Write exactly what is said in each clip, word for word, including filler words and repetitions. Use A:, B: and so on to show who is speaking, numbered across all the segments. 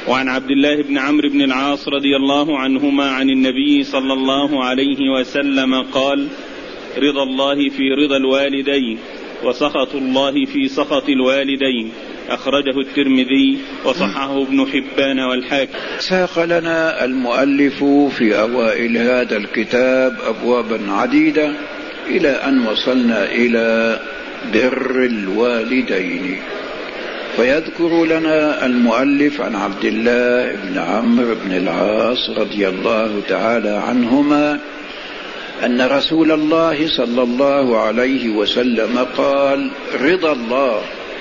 A: وعن عبد الله بن عمرو بن العاص رضي الله عنهما عن النبي صلى الله عليه وسلم قال: رضا الله في رضا الوالدين، وسخط الله في سخط الوالدين. أخرجه الترمذي وصححه ابن حبان والحاكم.
B: ساق لنا المؤلف في أوائل هذا الكتاب أبوابا عديدة إلى أن وصلنا إلى بر الوالدين، فيذكر لنا المؤلف عن عبد الله بن عمرو بن العاص رضي الله تعالى عنهما أن رسول الله صلى الله عليه وسلم قال: رضا الله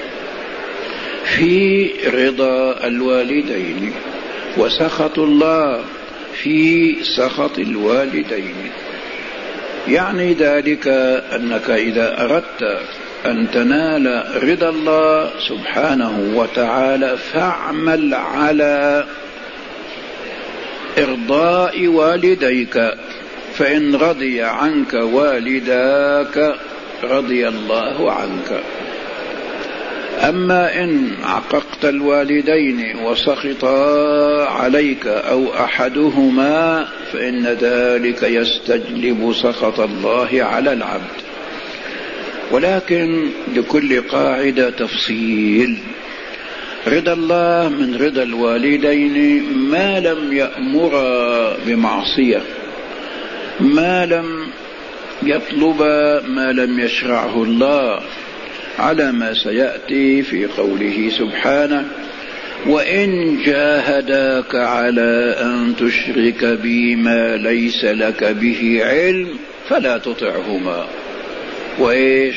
B: في رضا الوالدين، وسخط الله في سخط الوالدين. يعني ذلك أنك إذا أردت أن تنال رضا الله سبحانه وتعالى فاعمل على إرضاء والديك، فإن رضي عنك والداك رضي الله عنك. أما إن عققت الوالدين وسخطا عليك أو أحدهما فإن ذلك يستجلب سخط الله على العبد. ولكن لكل قاعدة تفصيل. رضا الله من رضا الوالدين ما لم يأمر بمعصية، ما لم يطلب ما لم يشرعه الله، على ما سيأتي في قوله سبحانه: وإن جاهداك على أن تشرك بي ما ليس لك به علم فلا تطعهما، وإيش؟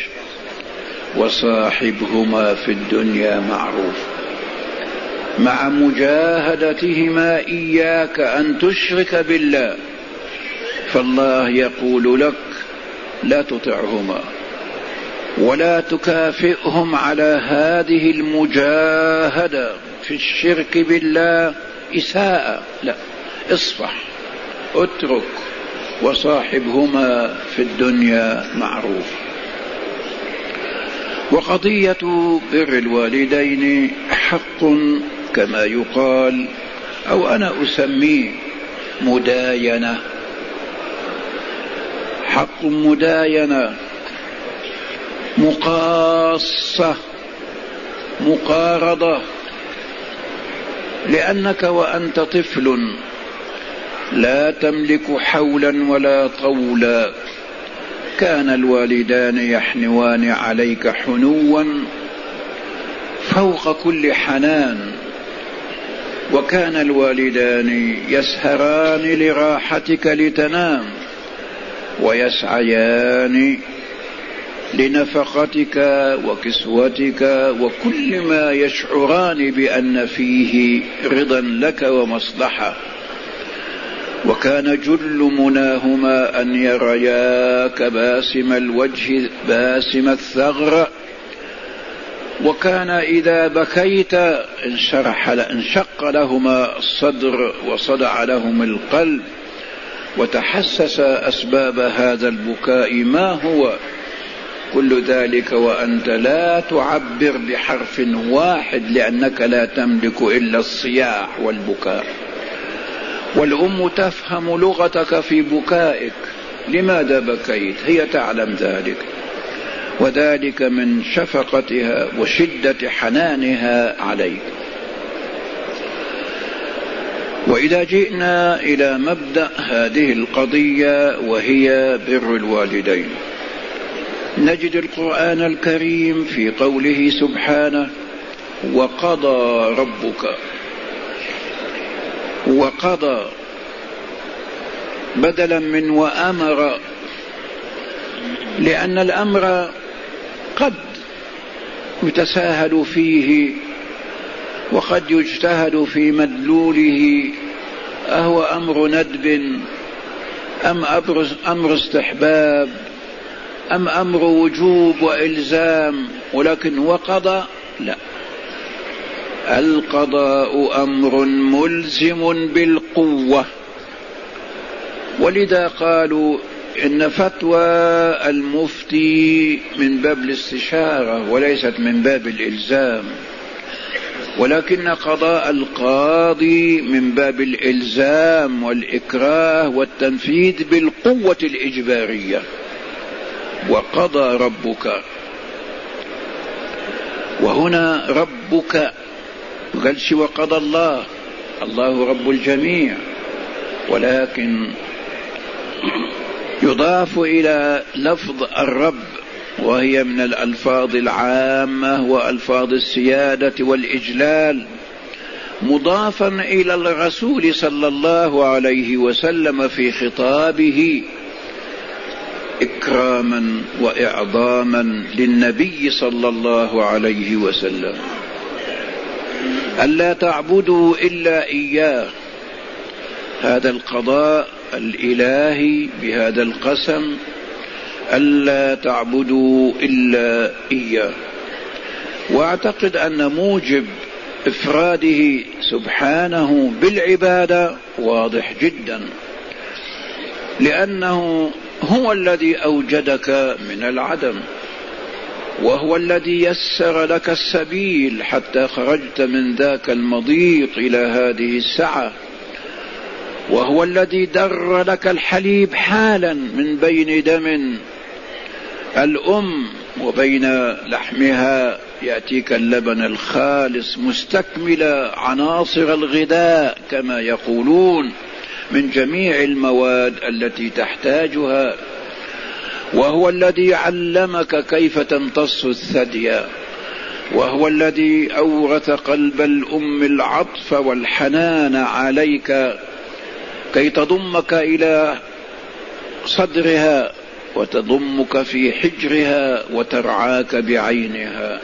B: وصاحبهما في الدنيا معروف، مع مجاهدتهما إياك أن تشرك بالله، فالله يقول لك: لا تطعهما ولا تكافئهم على هذه المجاهدة في الشرك بالله إساءة، لا، اصفح، اترك، وصاحبهما في الدنيا معروف. وقضية بر الوالدين حق كما يقال، أو أنا أسميه مداينة، حق مداينة، مقاصة، مقارضة. لأنك وأنت طفل لا تملك حولا ولا طولا، كان الوالدان يحنوان عليك حنوا فوق كل حنان، وكان الوالدان يسهران لراحتك لتنام، ويسعيان لنفقتك وكسوتك وكل ما يشعران بأن فيه رضا لك ومصلحة. وكان جل مناهما أن يرياك باسم الوجه باسم الثغر، وكان إذا بكيت انشرح انشق لهما الصدر وصدع لهم القلب، وتحسس أسباب هذا البكاء ما هو. كل ذلك وأنت لا تعبر بحرف واحد، لأنك لا تملك إلا الصياح والبكاء. والأم تفهم لغتك في بكائك، لماذا بكيت؟ هي تعلم ذلك، وذلك من شفقتها وشدة حنانها عليك. وإذا جئنا إلى مبدأ هذه القضية وهي بر الوالدين، نجد القرآن الكريم في قوله سبحانه: وقضى ربك. وقضى بدلا من وأمر، لأن الأمر قد يتساهل فيه وقد يجتهد في مدلوله، أهو أمر ندب أم أمر استحباب أم أمر وجوب وإلزام. ولكن وقضى لا، القضاء أمر ملزم بالقوة. ولذا قالوا إن فتوى المفتي من باب الاستشارة وليست من باب الإلزام. ولكن قضاء القاضي من باب الإلزام والإكراه والتنفيذ بالقوة الإجبارية. وقضى ربك، وهنا ربك قالش وقضى الله، الله رب الجميع، ولكن يضاف إلى لفظ الرب، وهي من الألفاظ العامة وألفاظ السيادة والإجلال، مضافا إلى الرسول صلى الله عليه وسلم في خطابه إكراما وإعظاما للنبي صلى الله عليه وسلم. ألا تعبدوا إلا إياه، هذا القضاء الإلهي بهذا القسم، ألا تعبدوا إلا إياه. وأعتقد أن موجب إفراده سبحانه بالعبادة واضح جدا، لأنه هو الذي أوجدك من العدم، وهو الذي يسر لك السبيل حتى خرجت من ذاك المضيق إلى هذه السعة، وهو الذي در لك الحليب حالا من بين دم الأم وبين لحمها يأتيك اللبن الخالص مستكمل عناصر الغذاء كما يقولون من جميع المواد التي تحتاجها، وهو الذي علمك كيف تمتص الثدي، وهو الذي أورث قلب الأم العطف والحنان عليك كي تضمك إلى صدرها وتضمك في حجرها وترعاك بعينها.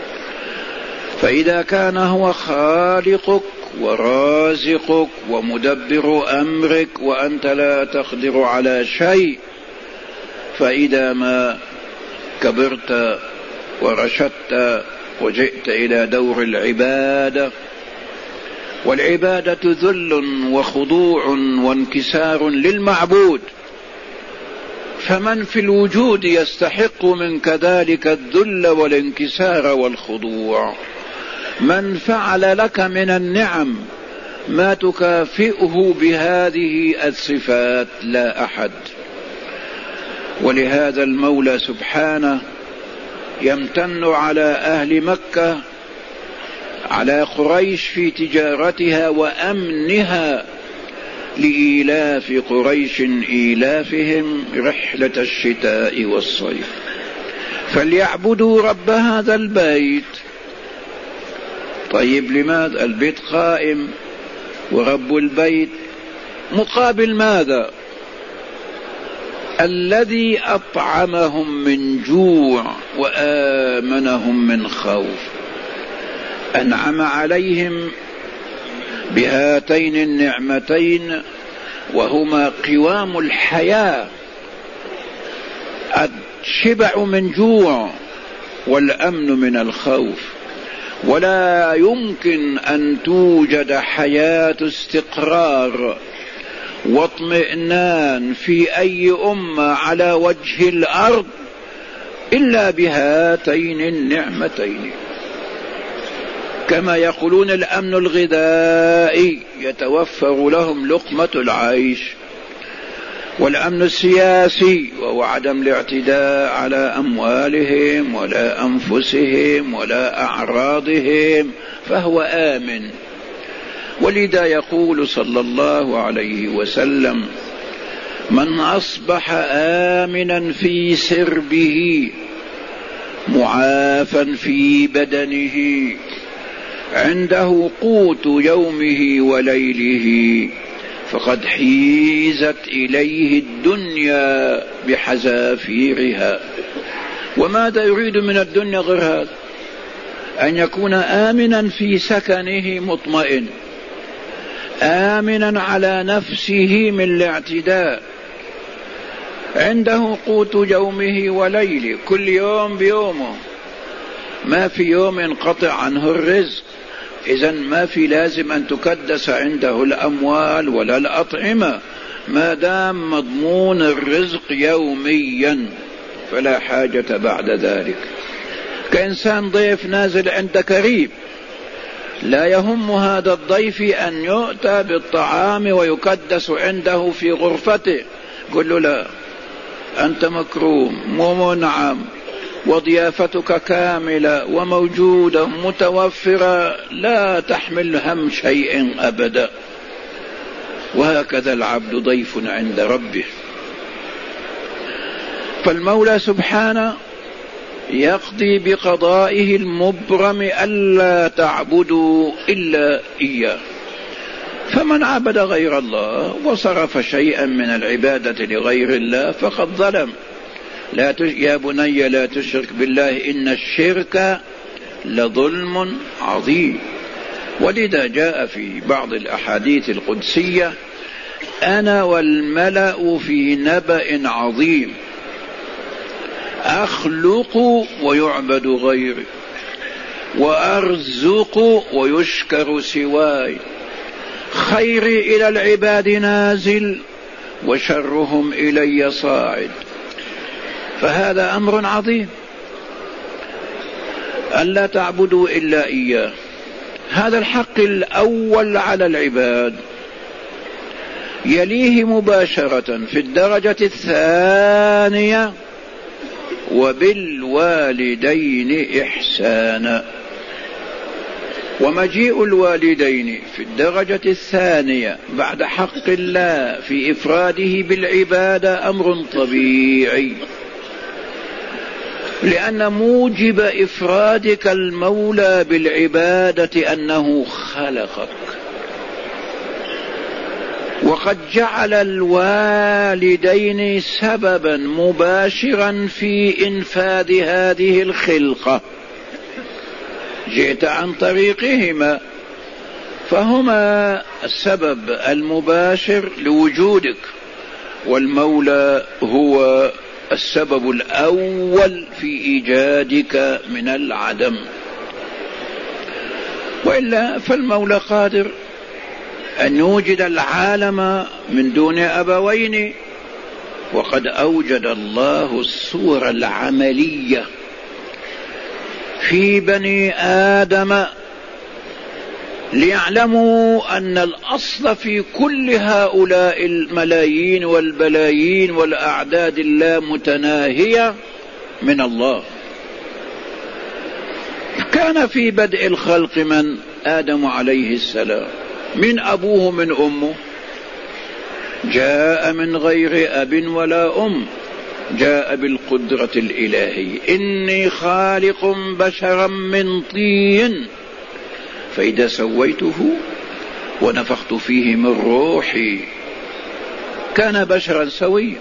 B: فإذا كان هو خالقك ورازقك ومدبر أمرك وأنت لا تقدر على شيء، فإذا ما كبرت ورشدت وجئت إلى دور العبادة، والعبادة ذل وخضوع وانكسار للمعبود، فمن في الوجود يستحق منك ذلك الذل والانكسار والخضوع؟ من فعل لك من النعم ما تكافئه بهذه الصفات؟ لا أحد. ولهذا المولى سبحانه يمتن على أهل مكة، على قريش في تجارتها وأمنها، لإيلاف قريش إيلافهم رحلة الشتاء والصيف، فليعبدوا رب هذا البيت. طيب لماذا البيت قائم ورب البيت مقابل ماذا؟ الذي أطعمهم من جوع وآمنهم من خوف، أنعم عليهم بهاتين النعمتين وهما قوام الحياة، الشبع من جوع والأمن من الخوف. ولا يمكن أن توجد حياة استقرار واطمئنان في أي أمة على وجه الأرض إلا بهاتين النعمتين. كما يقولون الأمن الغذائي يتوفر لهم لقمة العيش، والأمن السياسي وهو عدم الاعتداء على أموالهم ولا أنفسهم ولا أعراضهم، فهو آمن. ولذا يقول صلى الله عليه وسلم: من أصبح آمنا في سربه معافا في بدنه عنده قوت يومه وليله فقد حيزت إليه الدنيا بحذافيرها. وماذا يريد من الدنيا غير هذا؟ أن يكون آمنا في سكنه مطمئن، آمنا على نفسه من الاعتداء، عنده قوت يومه وليله، كل يوم بيومه، ما في يوم ينقطع عنه الرزق. إذن ما في لازم أن تكدس عنده الأموال ولا الأطعمة، ما دام مضمون الرزق يوميا فلا حاجة بعد ذلك. كإنسان ضيف نازل عند كريم، لا يهم هذا الضيف أن يؤتى بالطعام ويكدس عنده في غرفته، قل له لا، أنت مكروم ومنعم وضيافتك كاملة وموجودة متوفرة، لا تحمل هم شيء أبدا. وهكذا العبد ضيف عند ربه. فالمولى سبحانه يقضي بقضائه المبرم ألا تعبدوا إلا إياه. فمن عبد غير الله وصرف شيئا من العبادة لغير الله فقد ظلم. لا تش... يا بني لا تشرك بالله إن الشرك لظلم عظيم. ولذا جاء في بعض الأحاديث القدسية: أنا والملأ في نبأ عظيم، أخلق ويعبد غيري، وأرزق ويشكر سواي، خيري إلى العباد نازل وشرهم إلي صاعد. فهذا أمر عظيم، ألا تعبدوا إلا إياه. هذا الحق الأول على العباد. يليه مباشرة في الدرجة الثانية: وبالوالدين إحسانا. ومجيء الوالدين في الدرجة الثانية بعد حق الله في إفراده بالعبادة أمر طبيعي، لأن موجب إفرادك المولى بالعبادة أنه خلقك، وقد جعل الوالدين سببا مباشرا في إنفاذ هذه الخلقة، جئت عن طريقهما، فهما السبب المباشر لوجودك، والمولى هو السبب الأول في إيجادك من العدم. وإلا فالمولى قادر أن يوجد العالم من دون أبوين، وقد أوجد الله الصورة العملية في بني آدم ليعلموا أن الأصل في كل هؤلاء الملايين والبلايين والأعداد اللامتناهية من الله. كان في بدء الخلق من؟ آدم عليه السلام. من أبوه من أمه؟ جاء من غير أب ولا أم، جاء بالقدرة الإلهية: إني خالق بشرا من طين فإذا سويته ونفخت فيه من روحي. كان بشرا سويا.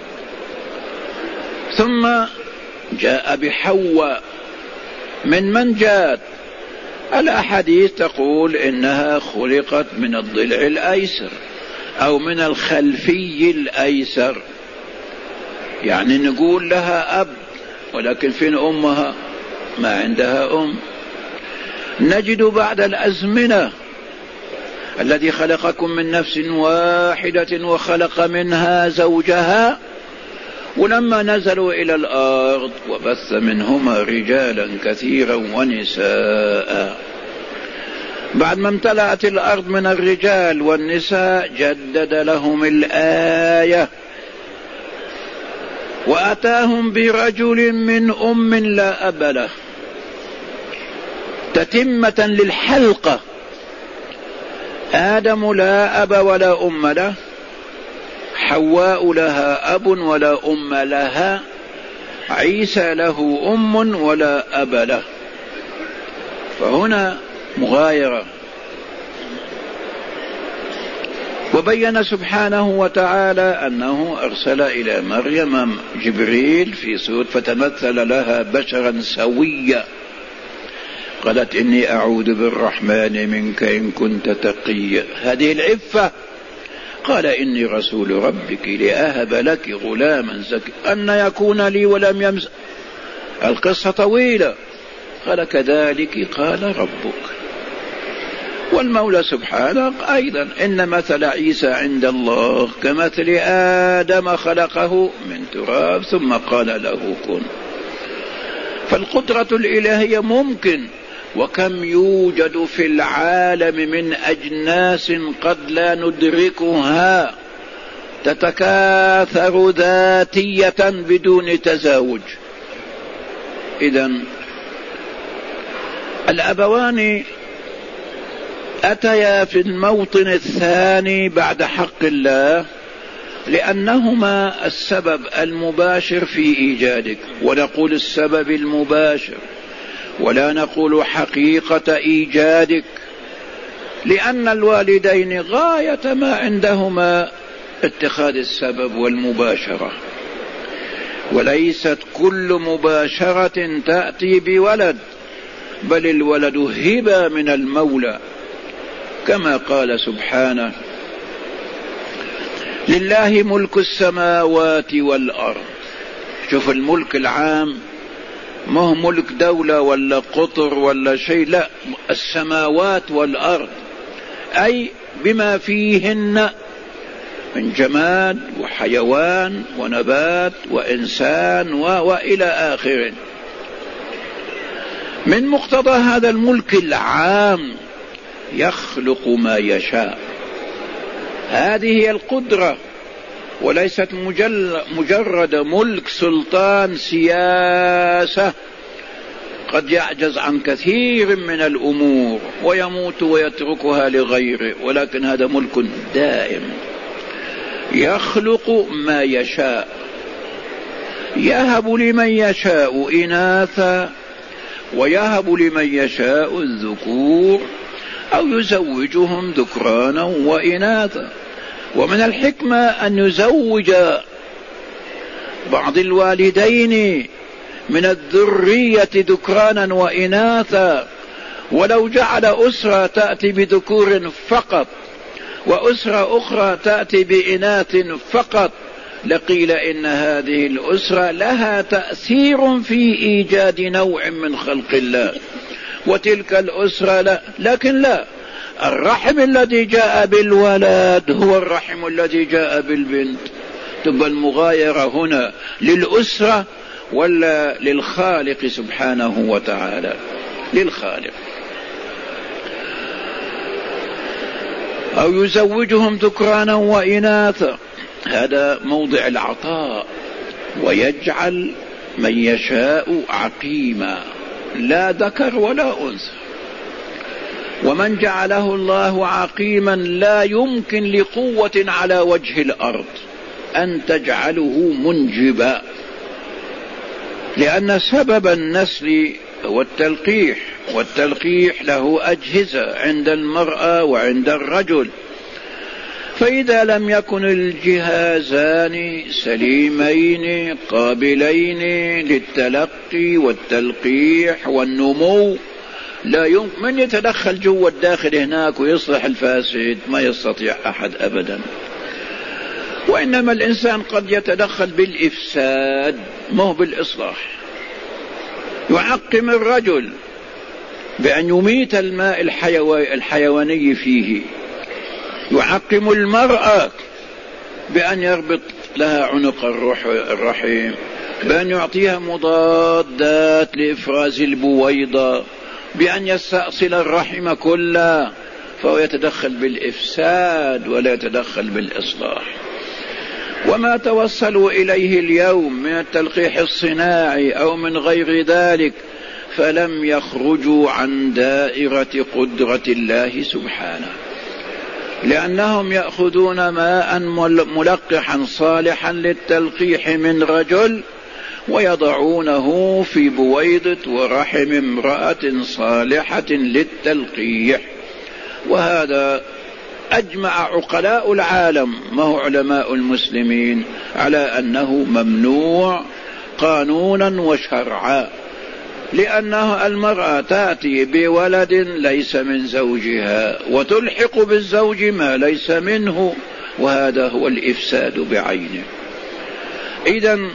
B: ثم جاء بحواء. من من جاءت؟ الأحاديث تقول إنها خلقت من الضلع الأيسر أو من الخلفي الأيسر، يعني نقول لها أب، ولكن فين أمها؟ ما عندها أم. نجد بعد الأزمنة الذي خلقكم من نفس واحدة وخلق منها زوجها، ولما نزلوا إلى الأرض وبث منهما رجالا كثيرا ونساء. بعد ما امتلأت الأرض من الرجال والنساء جدد لهم الآية: وأتاهم برجل من أم لا أب له، تتمة للحلقة. آدم لا أب ولا أم له، حواء لها أب ولا أم لها، عيسى له أم ولا أب له. فهنا مغايرة. وبين سبحانه وتعالى أنه أرسل إلى مريم جبريل في صورة فتمثل لها بشرا سويا، قالت إني أعوذ بالرحمن منك إن كنت تقيا. هذه العفة. قال إني رسول ربك لأهب لك غلاما زكيا أن يكون لي ولم يمس. القصة طويلة. قال كذلك قال ربك. والمولى سبحانه أيضا: إن مثل عيسى عند الله كمثل آدم خلقه من تراب ثم قال له كن. فالقدرة الإلهية ممكن وكم يوجد في العالم من أجناس قد لا ندركها تتكاثر ذاتية بدون تزاوج. إذن الأبوان أتيا في الموطن الثاني بعد حق الله لأنهما السبب المباشر في إيجادك، ونقول السبب المباشر ولا نقول حقيقة إيجادك، لأن الوالدين غاية ما عندهما اتخاذ السبب والمباشرة، وليست كل مباشرة تأتي بولد، بل الولد هبة من المولى، كما قال سبحانه: لله ملك السماوات والأرض. شوف الملك العام، ما هو ملك دولة ولا قطر ولا شيء، لا، السماوات والأرض، أي بما فيهن من جماد وحيوان ونبات وإنسان و... وإلى آخره. من مقتضى هذا الملك العام يخلق ما يشاء، هذه هي القدرة، وليست مجرد ملك سلطان سياسة قد يعجز عن كثير من الأمور ويموت ويتركها لغيره، ولكن هذا ملك دائم يخلق ما يشاء، يهب لمن يشاء إناثا ويهب لمن يشاء الذكور أو يزوجهم ذكرانا وإناثا. ومن الحكمة أن يزوج بعض الوالدين من الذرية ذكرانا وإناثا، ولو جعل أسرة تأتي بذكور فقط وأسرة أخرى تأتي بإناث فقط لقيل إن هذه الأسرة لها تأثير في إيجاد نوع من خلق الله، وتلك الأسرة لا. لكن لا، الرحم الذي جاء بالولد هو الرحم الذي جاء بالبنت. تبقى المغايرة هنا للأسرة ولا للخالق سبحانه وتعالى؟ للخالق. أو يزوجهم ذكرانا وإناثا، هذا موضع العطاء. ويجعل من يشاء عقيما، لا ذكر ولا أنثى. ومن جعله الله عقيما لا يمكن لقوة على وجه الأرض أن تجعله منجبا، لأن سبب النسل هو التلقيح، والتلقيح له أجهزة عند المرأة وعند الرجل، فإذا لم يكن الجهازان سليمين قابلين للتلقي والتلقيح والنمو لا يمكن من يتدخل جوا الداخل هناك ويصلح الفاسد، ما يستطيع أحد أبدا. وإنما الإنسان قد يتدخل بالإفساد ما هو بالإصلاح. يعقم الرجل بأن يميت الماء الحيواني فيه، يعقم المرأة بأن يربط لها عنق الرحم، بأن يعطيها مضادات لإفراز البويضة، بأن يستأصل الرحم كله، فهو يتدخل بالإفساد ولا يتدخل بالإصلاح. وما توصلوا إليه اليوم من التلقيح الصناعي أو من غير ذلك فلم يخرجوا عن دائرة قدرة الله سبحانه، لأنهم يأخذون ماء ملقحا صالحا للتلقيح من رجل ويضعونه في بويضة ورحم امرأة صالحة للتلقيح. وهذا أجمع عقلاء العالم، ما هو علماء المسلمين، على أنه ممنوع قانونا وشرعا، لأنه المرأة تأتي بولد ليس من زوجها وتلحق بالزوج ما ليس منه، وهذا هو الإفساد بعينه. إذن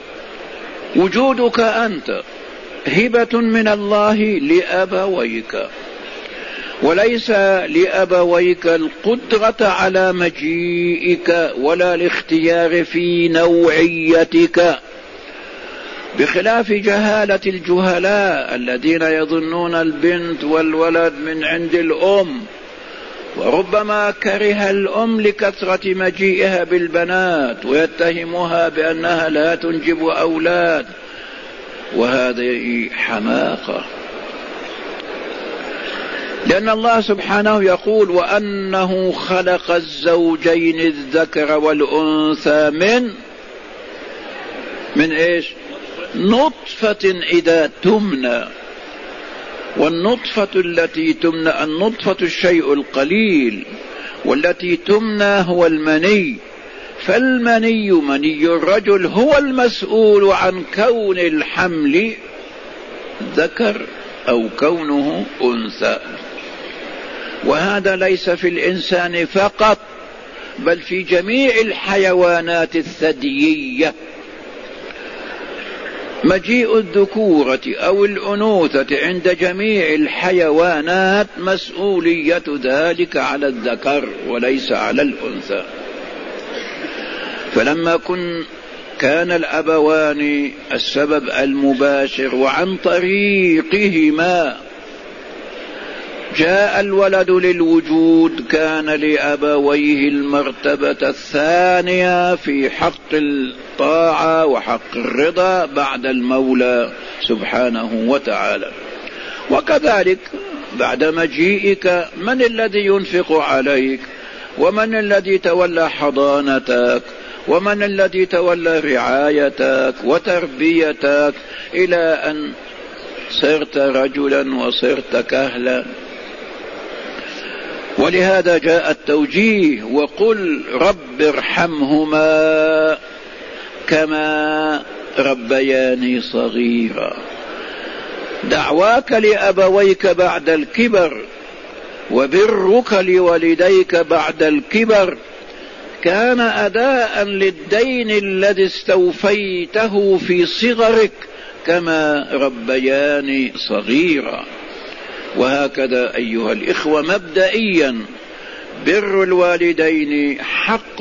B: وجودك أنت هبة من الله لأبويك، وليس لأبويك القدرة على مجيئك ولا الاختيار في نوعيتك، بخلاف جهالة الجهلاء الذين يظنون البنت والولد من عند الأم، وربما كره الأم لكثرة مجيئها بالبنات ويتهمها بأنها لا تنجب أولاد، وهذه حماقة، لأن الله سبحانه يقول وأنه خلق الزوجين الذكر والأنثى من من إيش؟ نطفة إذا تمنى، والنطفة التي تمنى النطفة الشيء القليل، والتي تمنى هو المني، فالمني مني الرجل هو المسؤول عن كون الحمل ذكر أو كونه أنثى. وهذا ليس في الإنسان فقط بل في جميع الحيوانات الثديية، مجيء الذكورة أو الأنوثة عند جميع الحيوانات مسؤولية ذلك على الذكر وليس على الأنثى. فلما كن كان الأبوان السبب المباشر وعن طريقهما جاء الولد للوجود، كان لأبويه المرتبة الثانية في حق الطاعة وحق الرضا بعد المولى سبحانه وتعالى. وكذلك بعد مجيئك من الذي ينفق عليك، ومن الذي تولى حضانتك، ومن الذي تولى رعايتك وتربيتك إلى أن صرت رجلا وصرت كهلا. ولهذا جاء التوجيه وقل رب ارحمهما كما ربياني صغيرا. دعواك لأبويك بعد الكبر وبرك لوالديك بعد الكبر كان أداء للدين الذي استوفيته في صغرك كما ربياني صغيرا. وهكذا أيها الإخوة مبدئيا بر الوالدين حق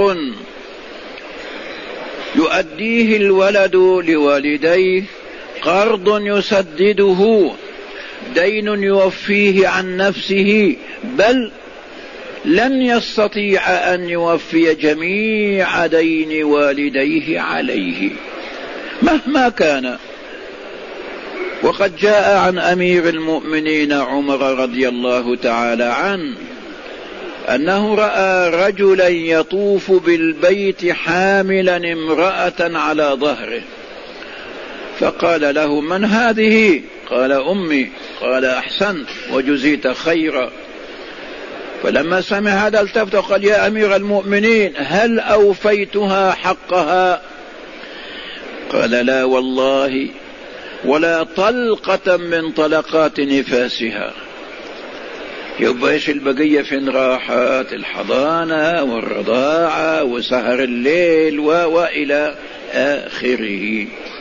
B: يؤديه الولد لوالديه، قرض يسدده، دين يوفيه عن نفسه، بل لن يستطيع أن يوفي جميع دين والديه عليه مهما كان. وقد جاء عن أمير المؤمنين عمر رضي الله تعالى عنه أنه رأى رجلا يطوف بالبيت حاملا امرأة على ظهره، فقال له من هذه؟ قال أمي. قال أحسنت وجزيت خيرا. فلما سمع هذا التفت وقال يا أمير المؤمنين هل أوفيتها حقها؟ قال لا والله ولا طلقة من طلقات نفاسها. يبقى ايش البقية فين راحت؟ الحضانة والرضاعة وسهر الليل وإلى آخره.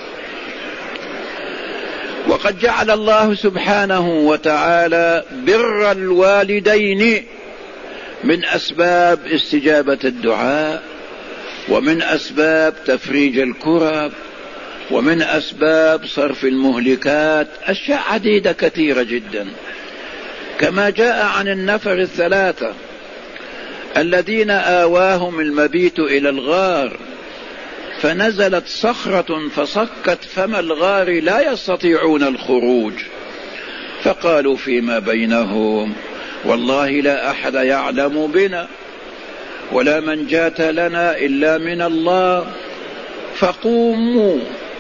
B: وقد جعل الله سبحانه وتعالى بر الوالدين من أسباب استجابة الدعاء، ومن أسباب تفريج الكرب، ومن أسباب صرف المهلكات، أشياء عديدة كثيرة جدا. كما جاء عن النفر الثلاثة الذين آواهم المبيت إلى الغار فنزلت صخرة فصكت فم الغار لا يستطيعون الخروج، فقالوا فيما بينهم والله لا أحد يعلم بنا ولا منجاة لنا إلا من الله، فقوموا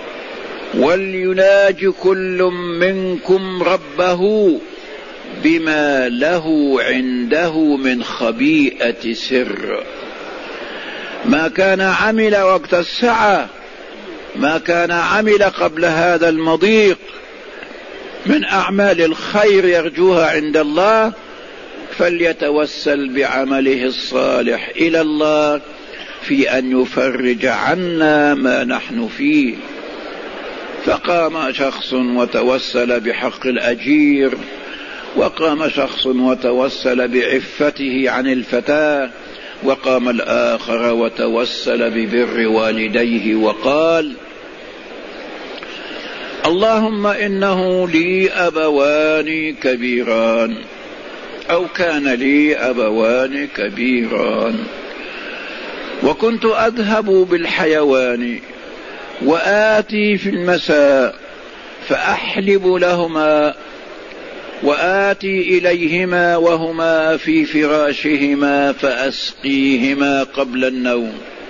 B: وليناج كل منكم ربه بما له عنده من خبيئة سر. ما كان عمل وقت السعة، ما كان عمل قبل هذا المضيق من أعمال الخير يرجوها عند الله فليتوسل بعمله الصالح إلى الله في أن يفرج عنا ما نحن فيه. فقام شخص وتوسل بحق الأجير، وقام شخص وتوسل بعفته عن الفتاة، وقام الآخر وتوسل ببر والديه وقال اللهم إنه لي أبوان كبيران، أو كان لي أبوان كبيران، وكنت أذهب بالحيوان وآتي في المساء فأحلب لهما، وآتي إليهما وهما في فراشهما فأسقيهما قبل النوم.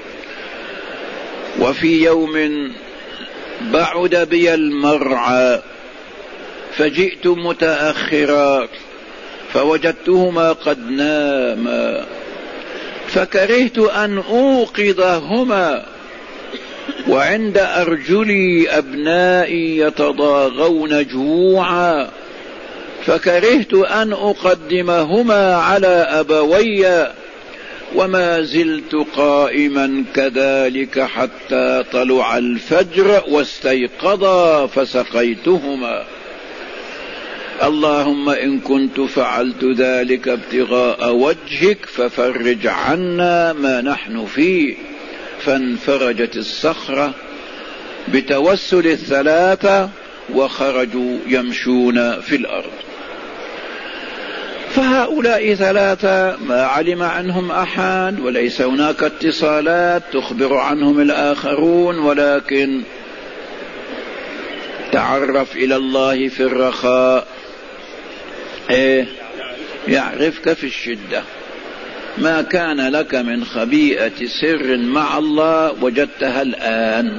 B: وفي يوم بعد بي المرعى فجئت متأخرا فوجدتهما قد ناما، فكرهت أن أوقظهما وعند أرجلي أبنائي يتضاغون جوعا، فكرهت أن أقدمهما على أبوي، وما زلت قائما كذلك حتى طلع الفجر واستيقظا فسقيتهما. اللهم إن كنت فعلت ذلك ابتغاء وجهك ففرج عنا ما نحن فيه. فانفرجت الصخرة بتوسل الثلاثة وخرجوا يمشون في الأرض. فهؤلاء ثلاثة ما علم عنهم أحد، وليس هناك اتصالات تخبر عنهم الآخرون، ولكن تعرف إلى الله في الرخاء إيه يعرفك في الشدة. ما كان لك من خبيئة سر مع الله وجدتها الآن.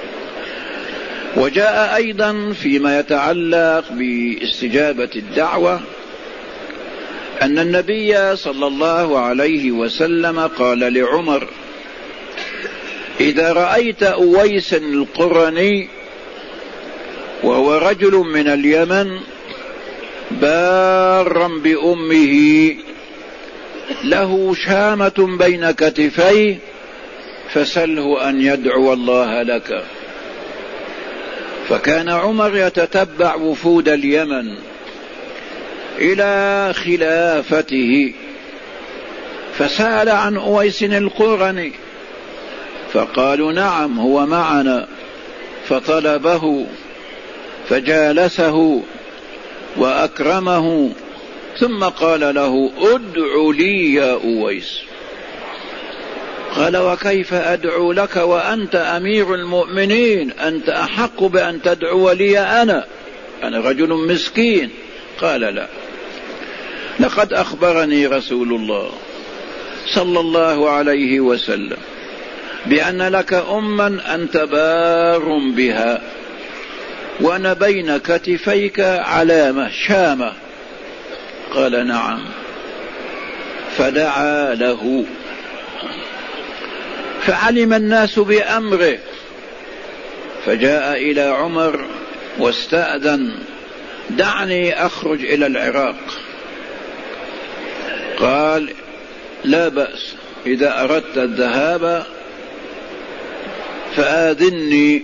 B: وجاء أيضا فيما يتعلق باستجابة الدعوة أن النبي صلى الله عليه وسلم قال لعمر: إذا رأيت أويس القرني وهو رجل من اليمن بارا بأمه له شامة بين كتفيه فسله أن يدعو الله لك. فكان عمر يتتبع وفود اليمن إلى خلافته، فسأل عن أويس القرني فقالوا: نعم هو معنا. فطلبه فجالسه وأكرمه، ثم قال له: ادع لي يا أويس. قال: وكيف أدعو لك وأنت أمير المؤمنين؟ أنت أحق بأن تدعو لي أنا، أنا رجل مسكين. قال: لا، لقد أخبرني رسول الله صلى الله عليه وسلم بأن لك أما أنت بار بها، وأنا بين كتفيك علامة شامة. قال: نعم. فدعا له، فعلم الناس بأمره، فجاء إلى عمر واستأذن: دعني أخرج إلى العراق. قال: لا بأس، إذا أردت الذهاب فآذني،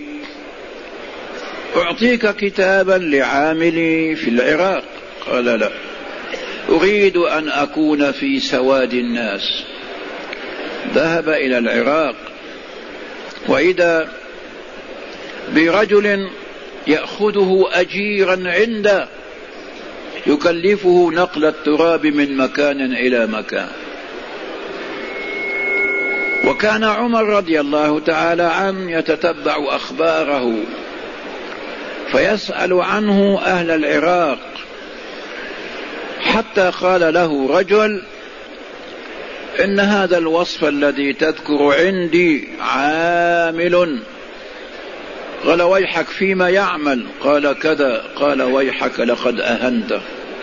B: أعطيك كتابا لعاملي في العراق. قال: لا، أريد أن أكون في سواد الناس. ذهب إلى العراق، وإذا برجل يأخذه أجيرا عنده يكلفه نقل التراب من مكان إلى مكان. وكان عمر رضي الله تعالى عنه يتتبع أخباره فيسأل عنه أهل العراق، حتى قال له رجل: إن هذا الوصف الذي تذكر عندي عامل. قال: ويحك، فيما يعمل؟ قال: كذا. قال: ويحك، لقد أهنته.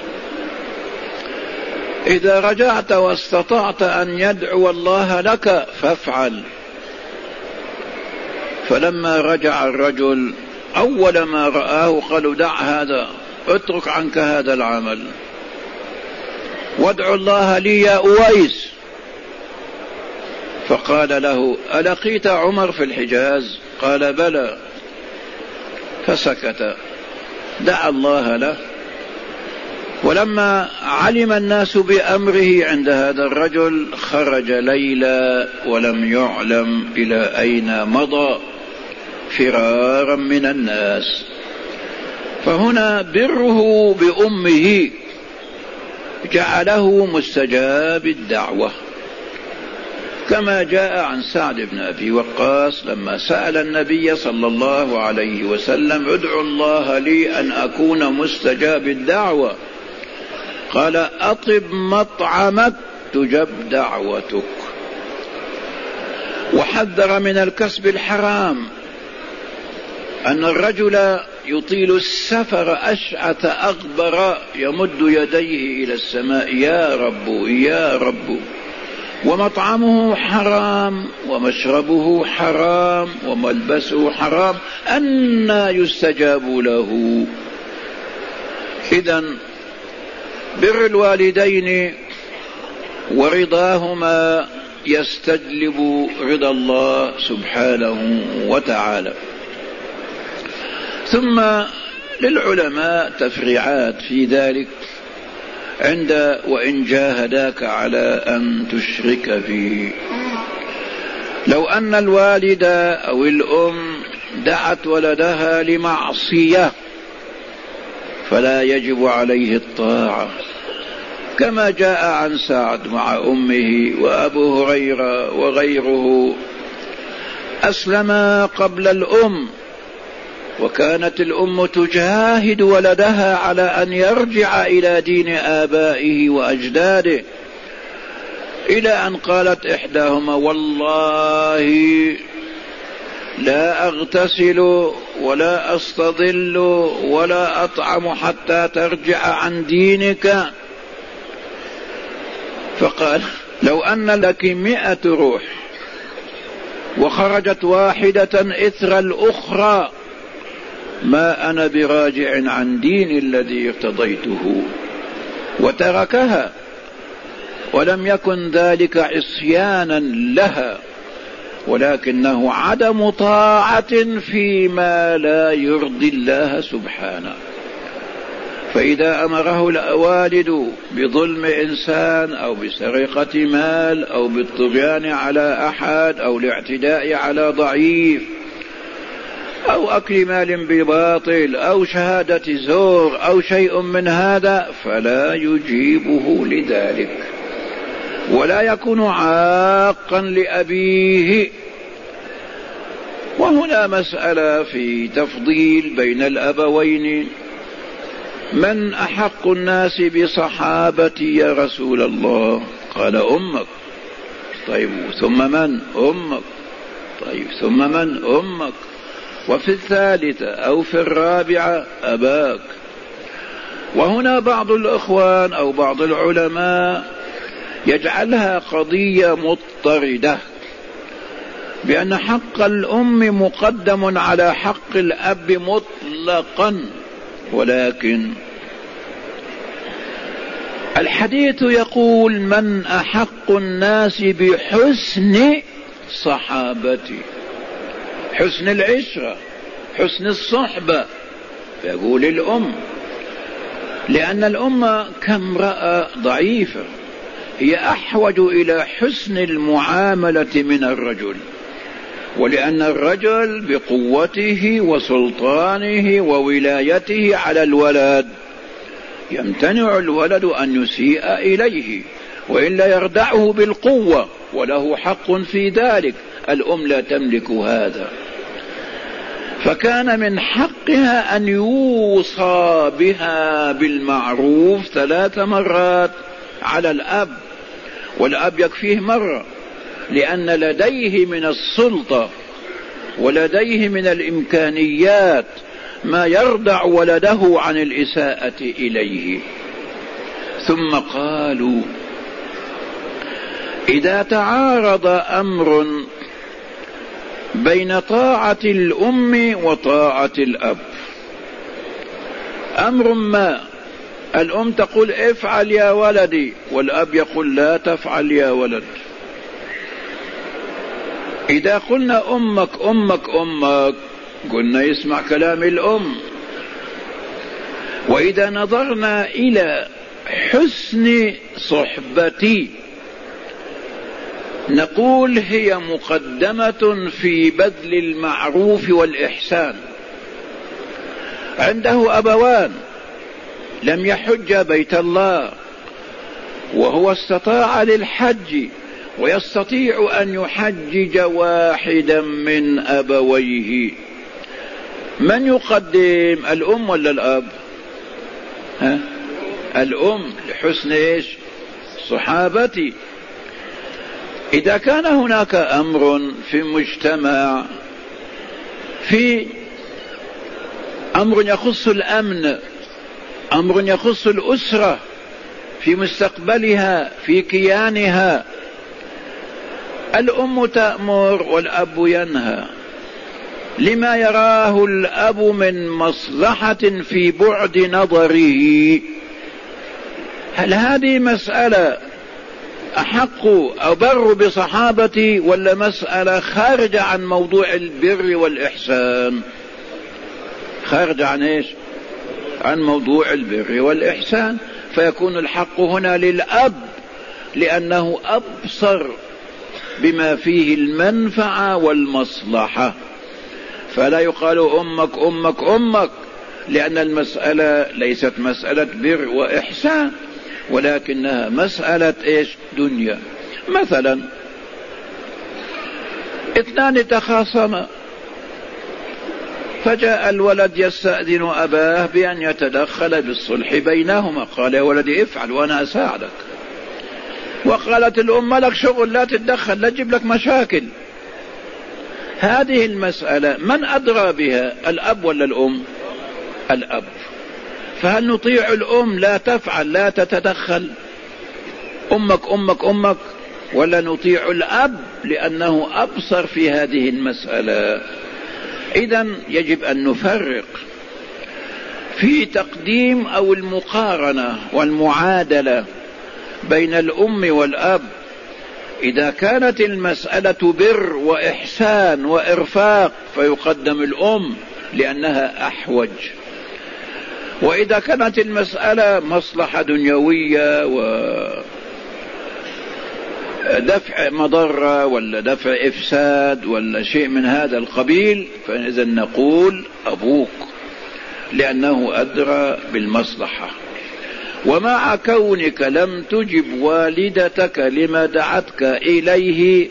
B: إذا رجعت واستطعت أن يدعو الله لك فافعل. فلما رجع الرجل أول ما رآه قالوا: دع هذا، اترك عنك هذا العمل، وادعو الله لي يا أويس. فقال له: ألقيت عمر في الحجاز؟ قال: بلى. فسكت، دعا الله له. ولما علم الناس بأمره عند هذا الرجل خرج ليلا ولم يعلم إلى أين مضى فرارا من الناس. فهنا بره بأمه جعله مستجاب الدعوة، كما جاء عن سعد بن أبي وقاص لما سأل النبي صلى الله عليه وسلم ادعو الله لي أن أكون مستجاب الدعوة، قال أطب مطعمك تجب دعوتك. وحذر من الكسب الحرام، أن الرجل يطيل السفر أشعث أغبر يمد يديه إلى السماء يا رب يا رب، ومطعمه حرام ومشربه حرام وملبسه حرام، أنى يستجاب له؟ إذن بر الوالدين ورضاهما يستجلب رضا الله سبحانه وتعالى. ثم للعلماء تفريعات في ذلك، عند وإن جاهداك على أن تشرك به، لو أن الوالد أو الأم دعت ولدها لمعصية فلا يجب عليه الطاعة، كما جاء عن سعد مع أمه وأبو هريرة وغيره أسلما قبل الأم، وكانت الأم تجاهد ولدها على أن يرجع إلى دين آبائه وأجداده، إلى أن قالت إحداهما والله لا أغتسل ولا أستظل ولا أطعم حتى ترجع عن دينك. فقال لو أن لك مئة روح وخرجت واحدة إثر الأخرى ما أنا براجع عن دين الذي ارتضيته، وتركها، ولم يكن ذلك عصيانا لها، ولكنه عدم طاعة فيما لا يرضي الله سبحانه. فإذا أمره الوالد بظلم إنسان أو بسرقة مال أو بالطغيان على أحد أو الاعتداء على ضعيف أو أكل مال بباطل أو شهادة زور أو شيء من هذا، فلا يجيبه لذلك، ولا يكون عاقا لأبيه. وهنا مسألة في تفضيل بين الأبوين، من أحق الناس بصحابتي يا رسول الله؟ قال أمك. طيب ثم من؟ أمك. طيب ثم من؟ أمك. وفي الثالثة أو في الرابعة أباك. وهنا بعض الإخوان أو بعض العلماء يجعلها قضية مضطردة، بأن حق الأم مقدم على حق الأب مطلقا، ولكن الحديث يقول من أحق الناس بحسن صحابتي، حسن العشرة، حسن الصحبة، يقول الأم، لأن الأم كامرأة ضعيفة هي أحوج إلى حسن المعاملة من الرجل، ولأن الرجل بقوته وسلطانه وولايته على الولد يمتنع الولد أن يسيء إليه، وإلا يردعه بالقوة، وله حق في ذلك. الأم لا تملك هذا، فكان من حقها أن يوصى بها بالمعروف ثلاث مرات على الأب، والأب يكفيه مرة، لأن لديه من السلطة ولديه من الإمكانيات ما يردع ولده عن الإساءة إليه. ثم قالوا إذا تعارض أمر بين طاعة الأم وطاعة الأب، أمر ما الأم تقول افعل يا ولدي والأب يقول لا تفعل يا ولد، إذا قلنا أمك أمك أمك قلنا يسمع كلام الأم، وإذا نظرنا إلى حسن صحبتي نقول هي مقدمة في بذل المعروف والإحسان، عنده أبوان لم يحج بيت الله وهو استطاع للحج ويستطيع أن يحجج واحدا من أبويه، من يقدم، الأم ولا الأب؟ ها؟ الأم لحسن إيش؟ صحابتي. إذا كان هناك أمر في مجتمع، في أمر يخص الأمن، أمر يخص الأسرة في مستقبلها في كيانها، الأم تأمر والأب ينهى لما يراه الأب من مصلحة في بعد نظره. هل هذه مسألة أحق أو بر بصحابتي ولا مسألة خارجة عن موضوع البر والإحسان؟ خارجة عن إيش؟ عن موضوع البر والإحسان، فيكون الحق هنا للأب لأنه أبصر بما فيه المنفعة والمصلحة، فلا يقال أمك أمك أمك، لأن المسألة ليست مسألة بر وإحسان ولكنها مسألة إيش؟ دنيا. مثلا اثنان تخاصما فجاء الولد يستأذن أباه بأن يتدخل بالصلح بينهما، قال يا ولدي افعل وأنا أساعدك، وقالت الأم لك شغل لا تتدخل لا تجيب لك مشاكل. هذه المسألة من أدرى بها، الأب ولا الأم؟ الأب. فهل نطيع الأم لا تفعل لا تتدخل أمك أمك أمك، ولا نطيع الأب لأنه أبصر في هذه المسألة؟ إذن يجب أن نفرق في تقديم أو المقارنة والمعادلة بين الأم والأب. إذا كانت المسألة بر وإحسان وإرفاق فيقدم الأم لأنها أحوج، وإذا كانت المسألة مصلحة دنيوية ودفع مضرة ولا دفع إفساد ولا شيء من هذا القبيل فإذا نقول أبوك لأنه أدرى بالمصلحة. ومع كونك لم تجب والدتك لما دعتك إليه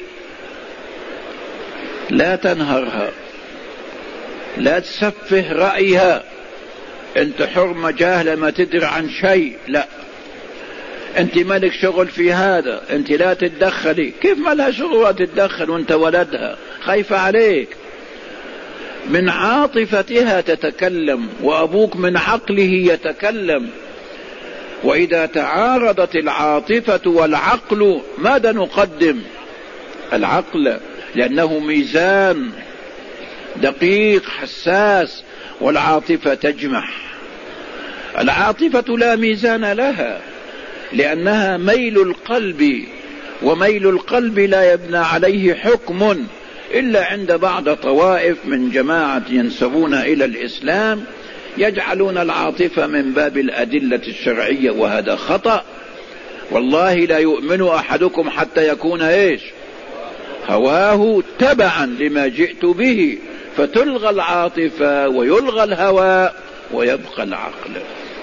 B: لا تنهرها، لا تسفه رأيها، انت حرمة جاهلة ما تدري عن شيء، لا انت مالك شغل في هذا، انت لا تتدخلي. كيف ما لها شغل تتدخل وانت ولدها؟ خايفة عليك. من عاطفتها تتكلم وأبوك من عقله يتكلم، وإذا تعارضت العاطفة والعقل ماذا نقدم؟ العقل، لأنه ميزان دقيق حساس، والعاطفة تجمح. العاطفة لا ميزان لها لأنها ميل القلب، وميل القلب لا يبنى عليه حكم إلا عند بعض طوائف من جماعة ينسبون إلى الإسلام يجعلون العاطفة من باب الأدلة الشرعية، وهذا خطأ. والله لا يؤمن أحدكم حتى يكون إيش؟ هواه تبعا لما جئت به، فتلغى العاطفة ويلغى الهوى ويبقى العقل.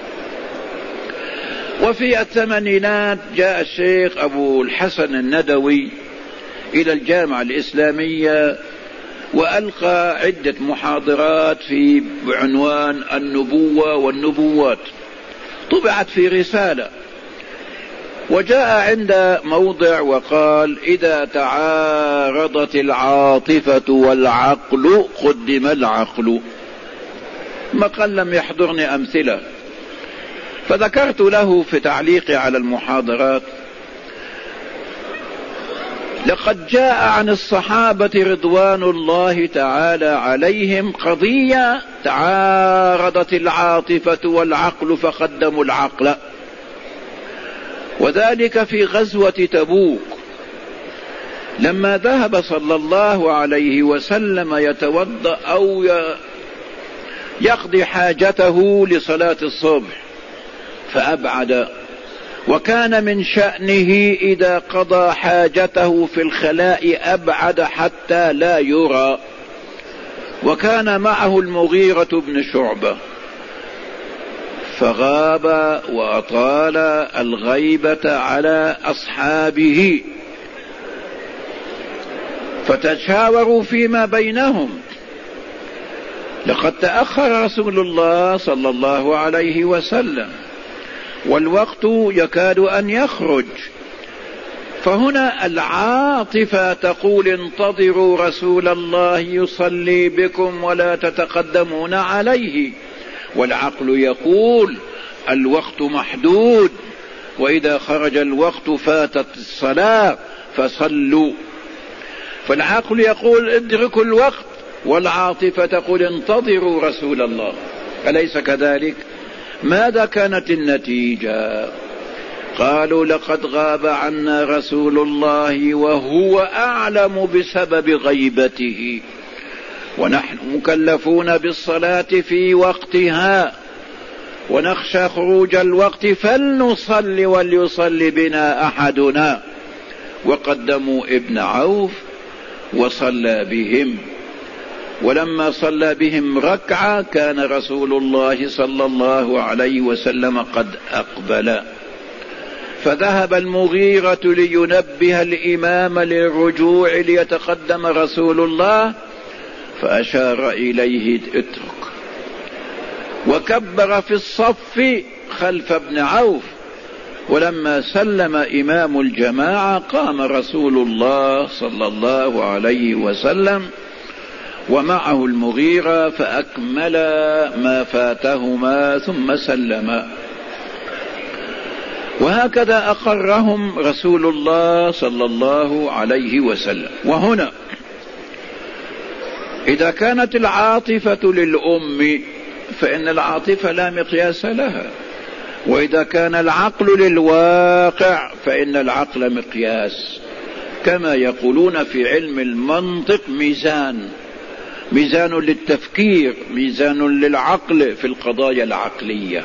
B: وفي الثمانينات جاء الشيخ أبو الحسن الندوي إلى الجامعة الإسلامية وألقى عدة محاضرات في بعنوان النبوة والنبوات، طبعت في رسالة، وجاء عند موضع وقال إذا تعارضت العاطفة والعقل قدم العقل. مقال لم يحضرني أمثلة، فذكرت له في تعليقي على المحاضرات لقد جاء عن الصحابة رضوان الله تعالى عليهم قضية تعارضت العاطفة والعقل فقدموا العقل، وذلك في غزوة تبوك لما ذهب صلى الله عليه وسلم يتوضأ أو يقضي حاجته لصلاة الصبح فأبعد، وكان من شأنه إذا قضى حاجته في الخلاء أبعد حتى لا يرى، وكان معه المغيرة بن شعبة فغاب وأطال الغيبة على أصحابه، فتشاوروا فيما بينهم. لقد تأخر رسول الله صلى الله عليه وسلم والوقت يكاد أن يخرج، فهنا العاطفة تقول انتظروا رسول الله يصلي بكم ولا تتقدمون عليه، والعقل يقول الوقت محدود، وإذا خرج الوقت فاتت الصلاة فصلوا. فالعقل يقول ادركوا الوقت، والعاطفة تقول انتظروا رسول الله. أليس كذلك؟ ماذا كانت النتيجة؟ قالوا لقد غاب عنا رسول الله وهو أعلم بسبب غيبته، ونحن مكلفون بالصلاة في وقتها ونخشى خروج الوقت، فلنصلي وليصلي بنا أحدنا. وقدموا ابن عوف وصلى بهم، ولما صلى بهم ركعة كان رسول الله صلى الله عليه وسلم قد أقبل، فذهب المغيرة لينبه الإمام للرجوع ليتقدم رسول الله، فأشار إليه اترك، وكبر في الصف خلف ابن عوف. ولما سلم إمام الجماعة قام رسول الله صلى الله عليه وسلم ومعه المغيرة فأكمل ما فاتهما ثم سلم. وهكذا أقرهم رسول الله صلى الله عليه وسلم. وهنا إذا كانت العاطفة للأم فإن العاطفة لا مقياس لها، وإذا كان العقل للواقع فإن العقل مقياس، كما يقولون في علم المنطق ميزان، ميزان للتفكير، ميزان للعقل في القضايا العقلية.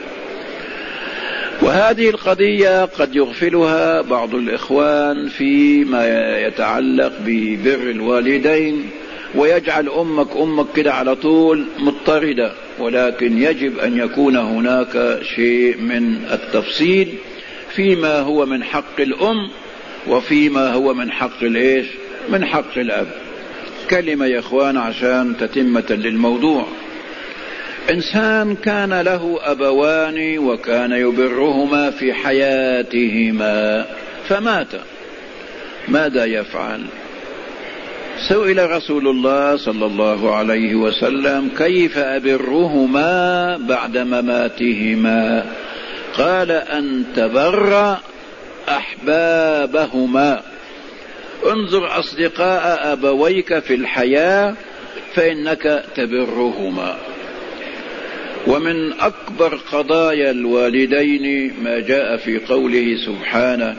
B: وهذه القضية قد يغفلها بعض الإخوان فيما يتعلق ببر الوالدين، ويجعل أمك أمك كده على طول مضطردة، ولكن يجب أن يكون هناك شيء من التفصيل فيما هو من حق الأم وفيما هو من حق الإيش؟ من حق الأب. كلمة يا إخوان عشان تتمة للموضوع. إنسان كان له أبوان وكان يبرهما في حياتهما فمات، ماذا يفعل؟ سئل رسول الله صلى الله عليه وسلم كيف أبرهما بعد مماتهما؟ قال أن تبر أحبابهما. انظر أصدقاء أبويك في الحياة فإنك تبرهما. ومن أكبر قضايا الوالدين ما جاء في قوله سبحانه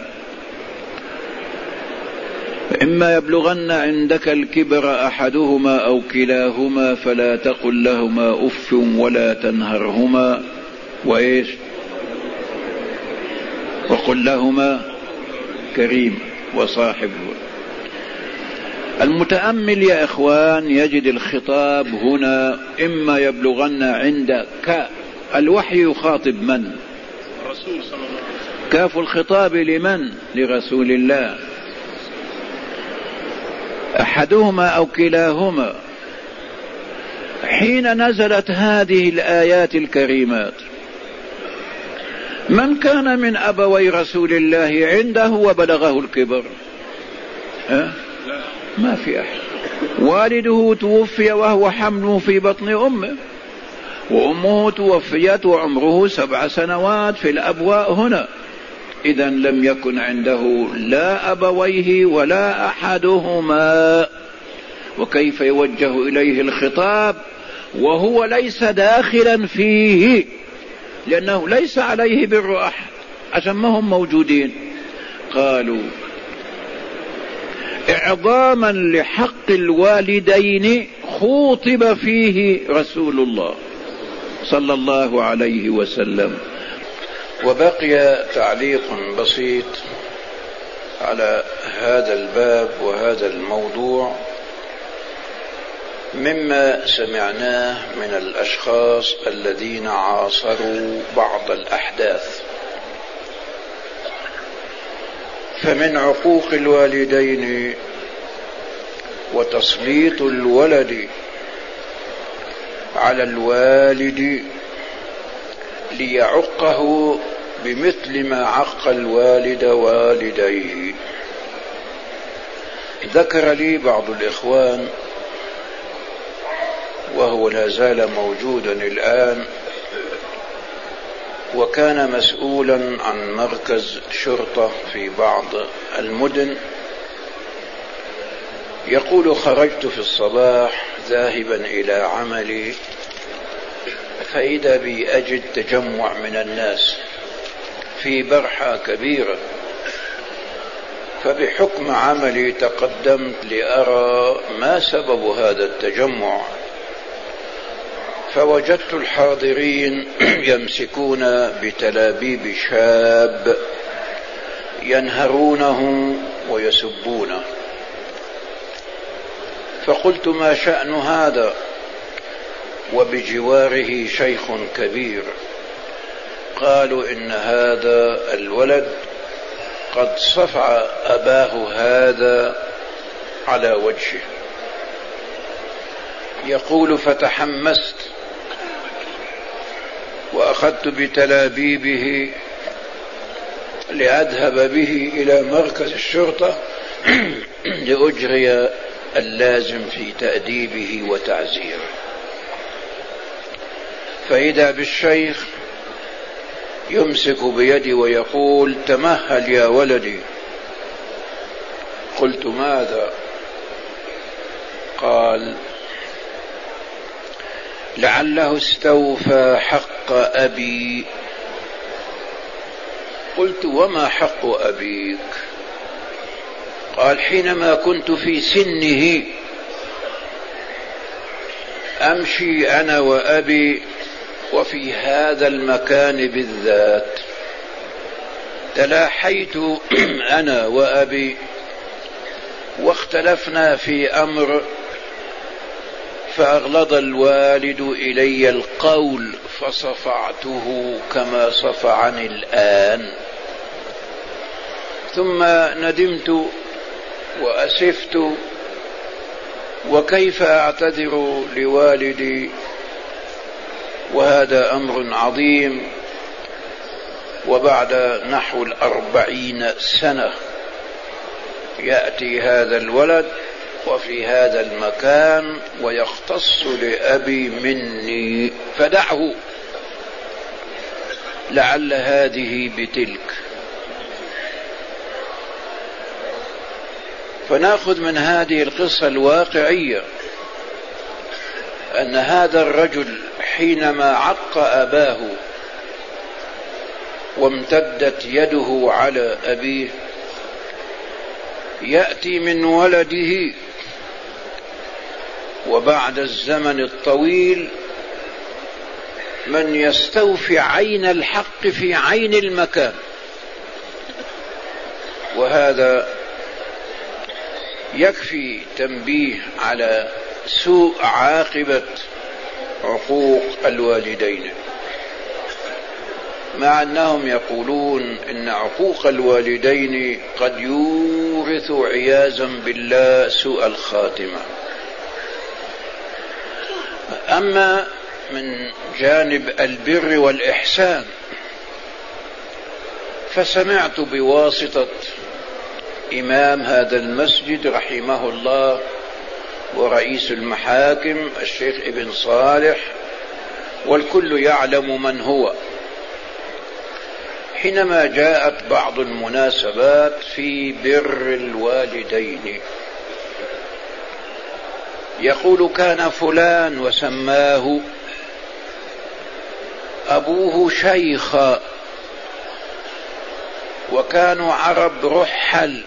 B: إما يبلغن عندك الكبر أحدهما أو كلاهما فلا تقل لهما أف ولا تنهرهما وإيش وقل لهما كريم وصاحبهما. المتأمل يا إخوان يجد الخطاب هنا إما يبلغن عندك، الوحي يخاطب من؟
A: الرسول صلى الله عليه وسلم.
B: كاف الخطاب لمن؟ لرسول الله. أحدهما أو كلاهما. حين نزلت هذه الآيات الكريمات من كان من أبوي رسول الله عنده وبلغه الكبر؟ أه؟ ما في أحد. والده توفي وهو حمل في بطن أمه، وأمه توفيت وعمره سبع سنوات في الأبواء هنا. إذا لم يكن عنده لا أبويه ولا أحدهما، وكيف يوجه إليه الخطاب وهو ليس داخلا فيه؟ لأنه ليس عليه بر أحد عشان ما هم موجودين. قالوا إعظاما لحق الوالدين خوطب فيه رسول الله صلى الله عليه وسلم. وبقي تعليق بسيط على هذا الباب وهذا الموضوع، مما سمعناه من الأشخاص الذين عاصروا بعض الأحداث، فمن عقوق الوالدين وتسليط الولد على الوالد ليعقه بمثل ما عق الوالد والديه. ذكر لي بعض الإخوان وهو لا زال موجودا الآن، وكان مسؤولا عن مركز شرطة في بعض المدن، يقول: خرجت في الصباح ذاهبا إلى عملي فإذا بي أجد تجمع من الناس في برحة كبيرة، فبحكم عملي تقدمت لأرى ما سبب هذا التجمع، فوجدت الحاضرين يمسكون بتلابيب شاب ينهرونه ويسبونه، فقلت: ما شأن هذا؟ وبجواره شيخ كبير. قالوا: إن هذا الولد قد صفع أباه هذا على وجهه. يقول: فتحمست وأخذت بتلابيبه لأذهب به إلى مركز الشرطة لأجري اللازم في تأديبه وتعزيره، فإذا بالشيخ يمسك بيدي ويقول: تمهل يا ولدي. قلت: ماذا؟ قال: لعله استوفى حق أبي. قلت: وما حق أبيك؟ قال: حينما كنت في سنه أمشي أنا وأبي، وفي هذا المكان بالذات تلاحيت أنا وأبي واختلفنا في أمر، فأغلظ الوالد إلي القول فصفعته كما صفعني الآن، ثم ندمت وأسفت، وكيف أعتذر لوالدي وهذا أمر عظيم، وبعد نحو الأربعين سنة يأتي هذا الولد وفي هذا المكان ويختص لأبي مني، فدعه، لعل هذه بتلك. فنأخذ من هذه القصة الواقعية أن هذا الرجل حينما عق أباه وامتدت يده على أبيه، يأتي من ولده وبعد الزمن الطويل من يستوفي عين الحق في عين المكان، وهذا يكفي تنبيه على سوء عاقبة عقوق الوالدين، مع أنهم يقولون إن عقوق الوالدين قد يورث عياذا بالله سوء الخاتمة. أما من جانب البر والإحسان فسمعت بواسطة إمام هذا المسجد رحمه الله ورئيس المحاكم الشيخ ابن صالح، والكل يعلم من هو، حينما جاءت بعض المناسبات في بر الوالدين يقول: كان فلان وسماه أبوه شيخا، وكانوا عرب رحل،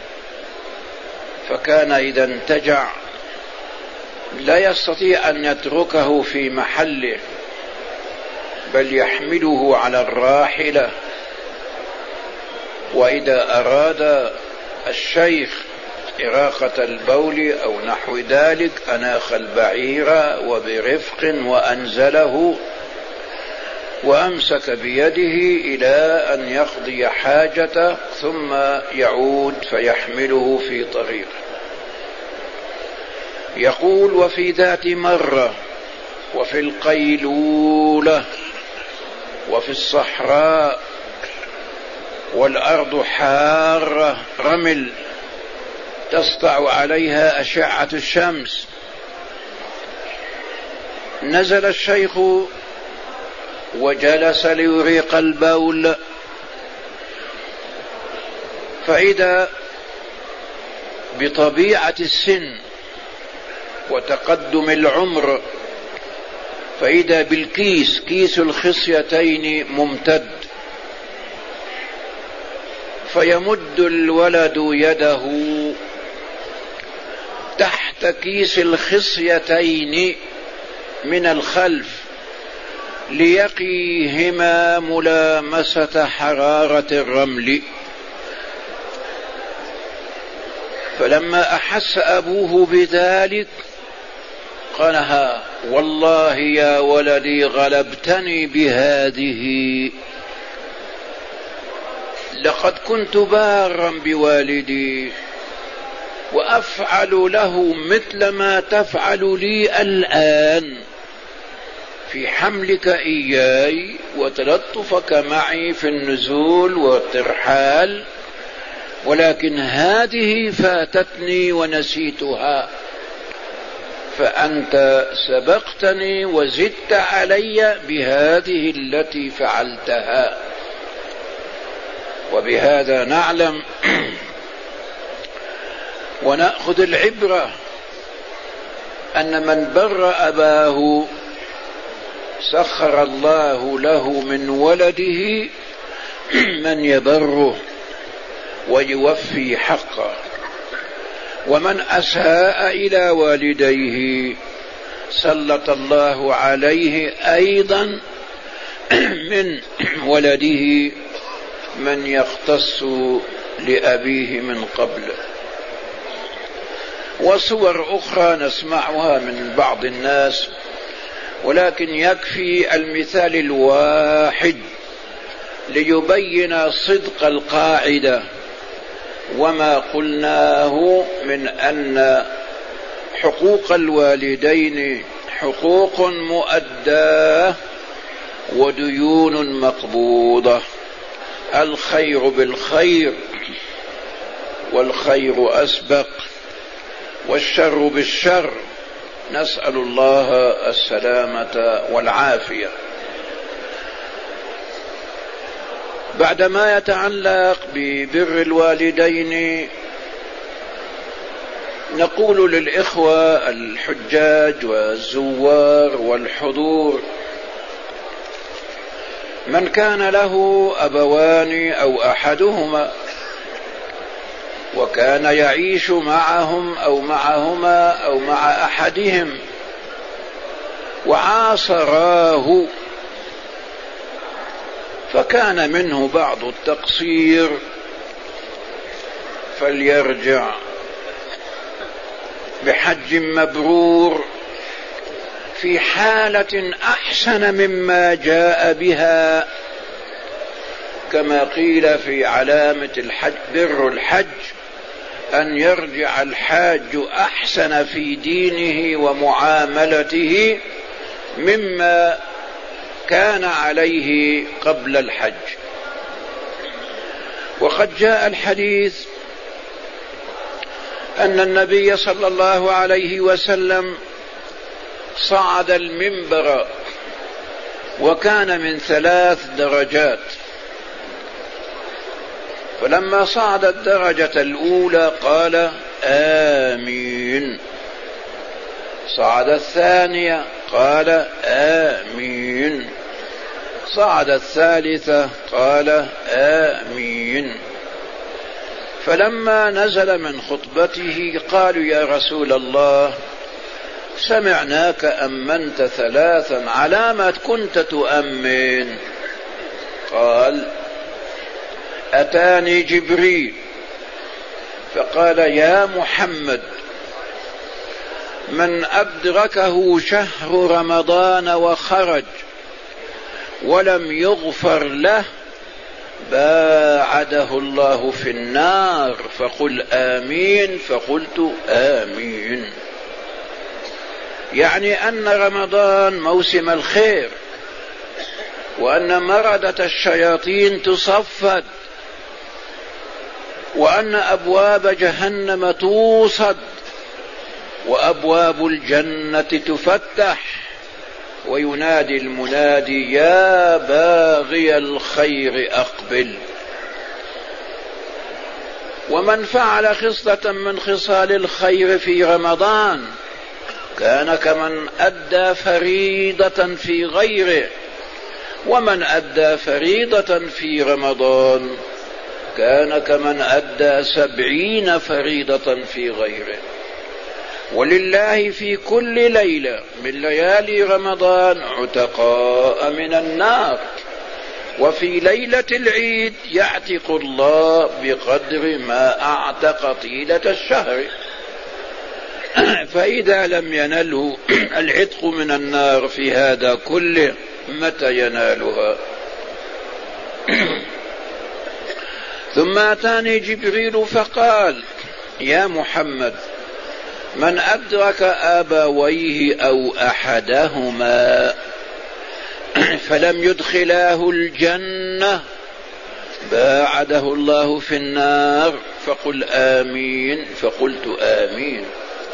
B: فكان إذا انتجع لا يستطيع أن يتركه في محله، بل يحمله على الراحلة، وإذا أراد الشيخ إراقة البول أو نحو ذلك أناخ البعير وبرفق وأنزله وأمسك بيده إلى أن يقضي حاجته ثم يعود فيحمله في طريقه. يقول: وفي ذات مرة وفي القيلولة وفي الصحراء والأرض حارة رمل تسطع عليها أشعة الشمس، نزل الشيخ وجلس ليريق البول، فإذا بطبيعة السن وتقدم العمر فإذا بالكيس كيس الخصيتين ممتد، فيمد الولد يده تحت كيس الخصيتين من الخلف ليقيهما ملامسة حرارة الرمل. فلما أحس أبوه بذلك قال: ها والله يا ولدي غلبتني بهذه، لقد كنت بارا بوالدي وأفعل له مثل ما تفعل لي الآن في حملك إياي وتلطفك معي في النزول والترحال، ولكن هذه فاتتني ونسيتها، فأنت سبقتني وزدت علي بهذه التي فعلتها. وبهذا نعلم ونأخذ العبرة أن من بر أباه سخر الله له من ولده من يبره ويوفي حقه، ومن أساء إلى والديه سلط الله عليه أيضا من ولده من يختص لأبيه من قبل. وصور أخرى نسمعها من بعض الناس، ولكن يكفي المثال الواحد ليبين صدق القاعدة وما قلناه من أن حقوق الوالدين حقوق مؤداة وديون مقبوضة. الخير بالخير والخير أسبق، والشر بالشر، نسأل الله السلامة والعافية. بعدما يتعلق ببر الوالدين نقول للإخوة الحجاج والزوار والحضور: من كان له أبوان أو أحدهما وكان يعيش معهم أو معهما أو مع أحدهم وعاصراه فكان منه بعض التقصير فليرجع بحج مبرور في حالة أحسن مما جاء بها، كما قيل في علامة الحج بر الحج أن يرجع الحاج أحسن في دينه ومعاملته مما كان عليه قبل الحج. وقد جاء الحديث أن النبي صلى الله عليه وسلم صعد المنبر وكان من ثلاث درجات، فلما صعد الدرجة الأولى قال آمين، صعد الثانية قال آمين، صعد الثالثة قال آمين. فلما نزل من خطبته قالوا يا رسول الله سمعناك أمنت ثلاثا، على ما كنت تؤمن؟ قال أتاني جبريل فقال يا محمد من أدركه شهر رمضان وخرج ولم يغفر له باعده الله في النار، فقل آمين. فقلت آمين. يعني أن رمضان موسم الخير، وأن مردة الشياطين تصفد، وأن أبواب جهنم توصد، وأبواب الجنة تفتح، وينادي المنادي يا باغي الخير أقبل. ومن فعل خصلة من خصال الخير في رمضان كان كمن أدى فريضة في غيره، ومن أدى فريضة في رمضان كان كمن أدى سبعين فريضة في غيره. ولله في كل ليلة من ليالي رمضان عتقاء من النار، وفي ليلة العيد يعتق الله بقدر ما أعتق طيلة الشهر. فإذا لم ينله العتق من النار في هذا كله متى ينالها؟ ثم أتاني جبريل فقال يا محمد من أدرك أبويه أو أحدهما فلم يدخلاه الجنة باعده الله في النار، فقل آمين. فقلت آمين.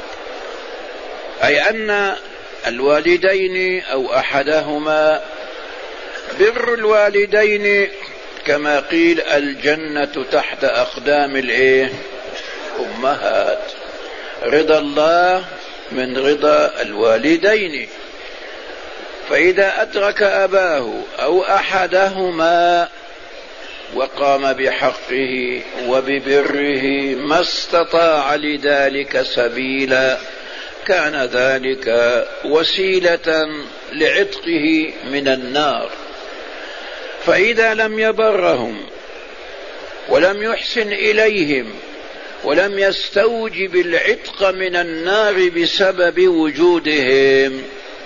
B: أي أن الوالدين أو أحدهما، بر الوالدين كما قيل الجنة تحت أقدام الإيه؟ أمهات. رضا الله من رضا الوالدين. فإذا أدرك أباه أو أحدهما وقام بحقه وببره ما استطاع لذلك سبيلا كان ذلك وسيلة لعتقه من النار. فإذا لم يبرهم ولم يحسن إليهم ولم يستوجب العتق من النار بسبب وجودهم،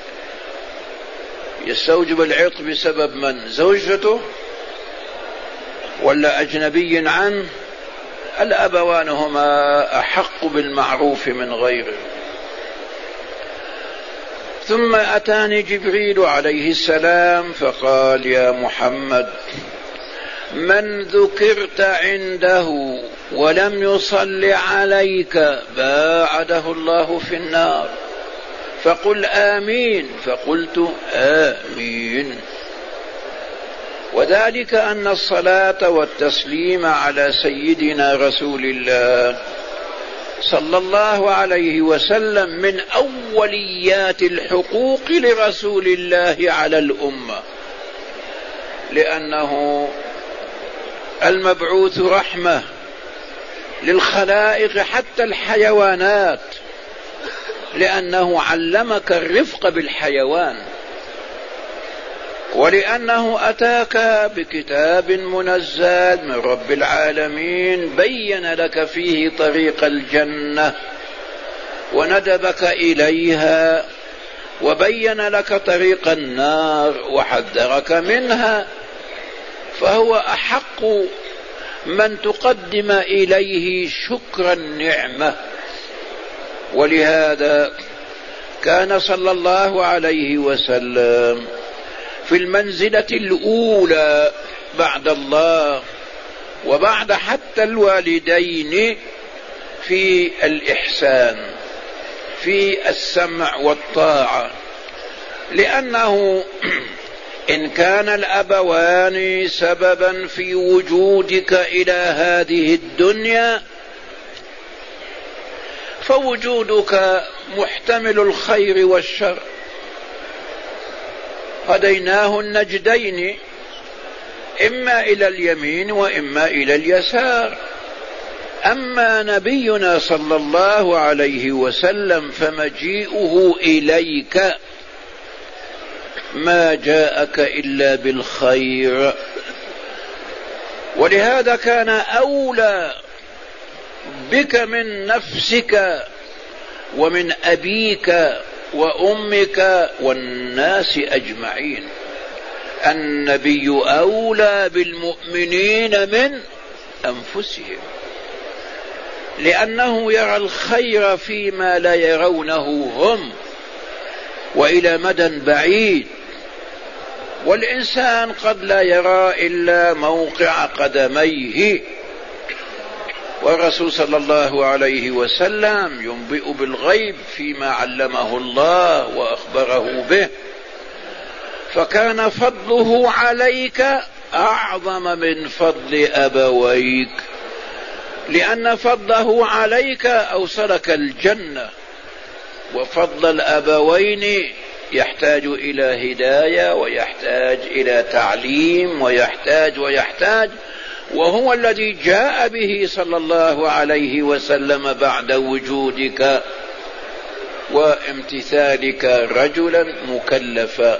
B: يستوجب العتق بسبب من؟ زوجته ولا أجنبي عنه؟ الأبوان هما أحق بالمعروف من غيره. ثم أتاني جبريل عليه السلام فقال يا محمد من ذكرت عنده ولم يصل عليك باعده الله في النار، فقل آمين. فقلت آمين. وذلك أن الصلاة والتسليم على سيدنا رسول الله صلى الله عليه وسلم من أوليات الحقوق لرسول الله على الأمة، لأنه المبعوث رحمة للخلائق حتى الحيوانات، لأنه علمك الرفق بالحيوان، ولأنه أتاك بكتاب منزل من رب العالمين بين لك فيه طريق الجنة وندبك إليها، وبين لك طريق النار وحذرك منها، فهو أحق من تقدم إليه شكر النعمة. ولهذا كان صلى الله عليه وسلم في المنزلة الأولى بعد الله وبعد حتى الوالدين في الإحسان، في السمع والطاعة، لأنه إن كان الأبوان سببا في وجودك إلى هذه الدنيا فوجودك محتمل الخير والشر. هديناه النجدين إما إلى اليمين وإما إلى اليسار. أما نبينا صلى الله عليه وسلم فمجيئه إليك ما جاءك إلا بالخير. ولهذا كان أولى بك من نفسك ومن أبيك وأمك والناس أجمعين. النبي أولى بالمؤمنين من أنفسهم، لأنه يرى الخير فيما لا يرونه هم وإلى مدى بعيد، والإنسان قد لا يرى إلا موقع قدميه، والرسول صلى الله عليه وسلم ينبئ بالغيب فيما علمه الله وأخبره به، فكان فضله عليك أعظم من فضل أبويك، لأن فضله عليك أوصلك الجنة، وفضل الأبوين يحتاج إلى هداية ويحتاج إلى تعليم ويحتاج ويحتاج وهو الذي جاء به صلى الله عليه وسلم بعد وجودك وامتثالك رجلا مكلفا.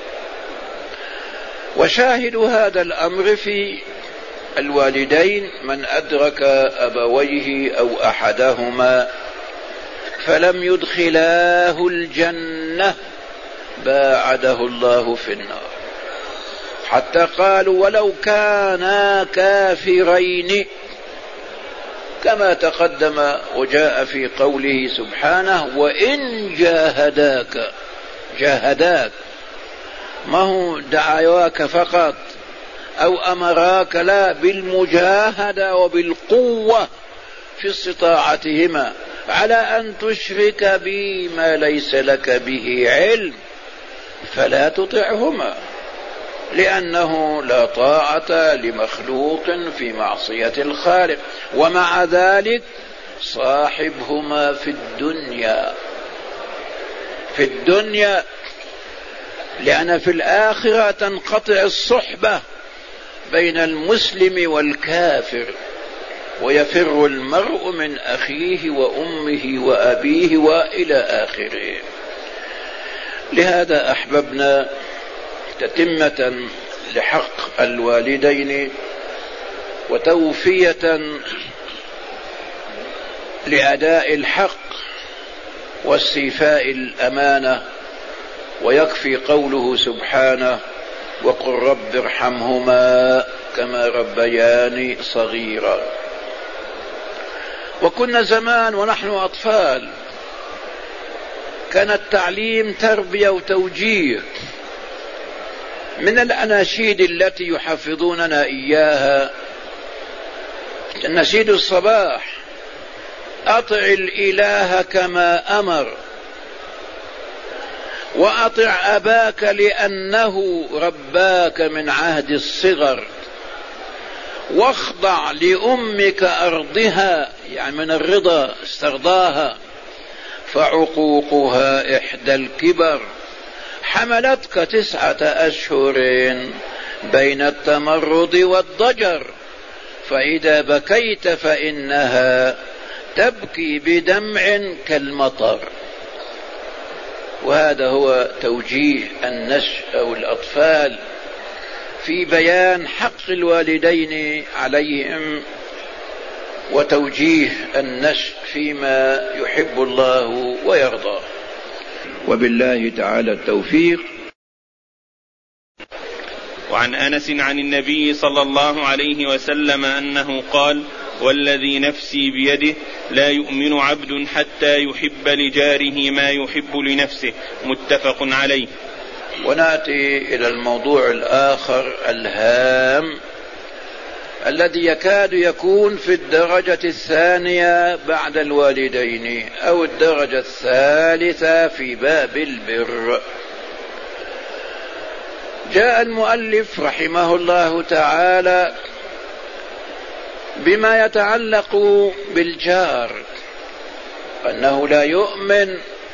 B: وشاهد هذا الأمر في الوالدين من أدرك أبويه أو أحدهما فلم يدخلاه الجنة باعده الله في النار، حتى قالوا ولو كانا كافرين، كما تقدم وجاء في قوله سبحانه وإن جاهداك. جاهداك ما هو دعاواك فقط أو أمراك، لا، بالمجاهدة وبالقوة في استطاعتهما على أن تشرك بي ما ليس لك به علم، فلا تطعهما، لأنه لا طاعة لمخلوق في معصية الخالق. ومع ذلك صاحبهما في الدنيا في الدنيا لأن في الآخرة تنقطع الصحبة بين المسلم والكافر، ويفر المرء من أخيه وأمه وأبيه وإلى آخره. لهذا أحببنا تتمة لحق الوالدين وتوفية لأداء الحق واستيفاء الأمانة، ويكفي قوله سبحانه وقل رب ارحمهما كما ربياني صغيرا. وكنا زمان ونحن أطفال كان التعليم تربية وتوجيه. من الأناشيد التي يحفظوننا إياها نشيد الصباح: أطع الإله كما أمر، وأطع أباك لأنه رباك من عهد الصغر، واخضع لأمك أرضها، يعني من الرضا استرضاها، فعقوقها إحدى الكبر، حملتك تسعة أشهر بين التمرد والضجر، فإذا بكيت فإنها تبكي بدمع كالمطر. وهذا هو توجيه النشء أو الأطفال في بيان حق الوالدين عليهم وتوجيه النشء فيما يحب الله ويرضاه. وبالله تعالى التوفيق.
A: وعن أنس عن النبي صلى الله عليه وسلم أنه قال: والذي نفسي بيده لا يؤمن عبد حتى يحب لجاره ما يحب لنفسه، متفق عليه.
B: ونأتي إلى الموضوع الآخر الهام الذي يكاد يكون في الدرجة الثانية بعد الوالدين أو الدرجة الثالثة في باب البر. جاء المؤلف رحمه الله تعالى بما يتعلق بالجار، أنه لا يؤمن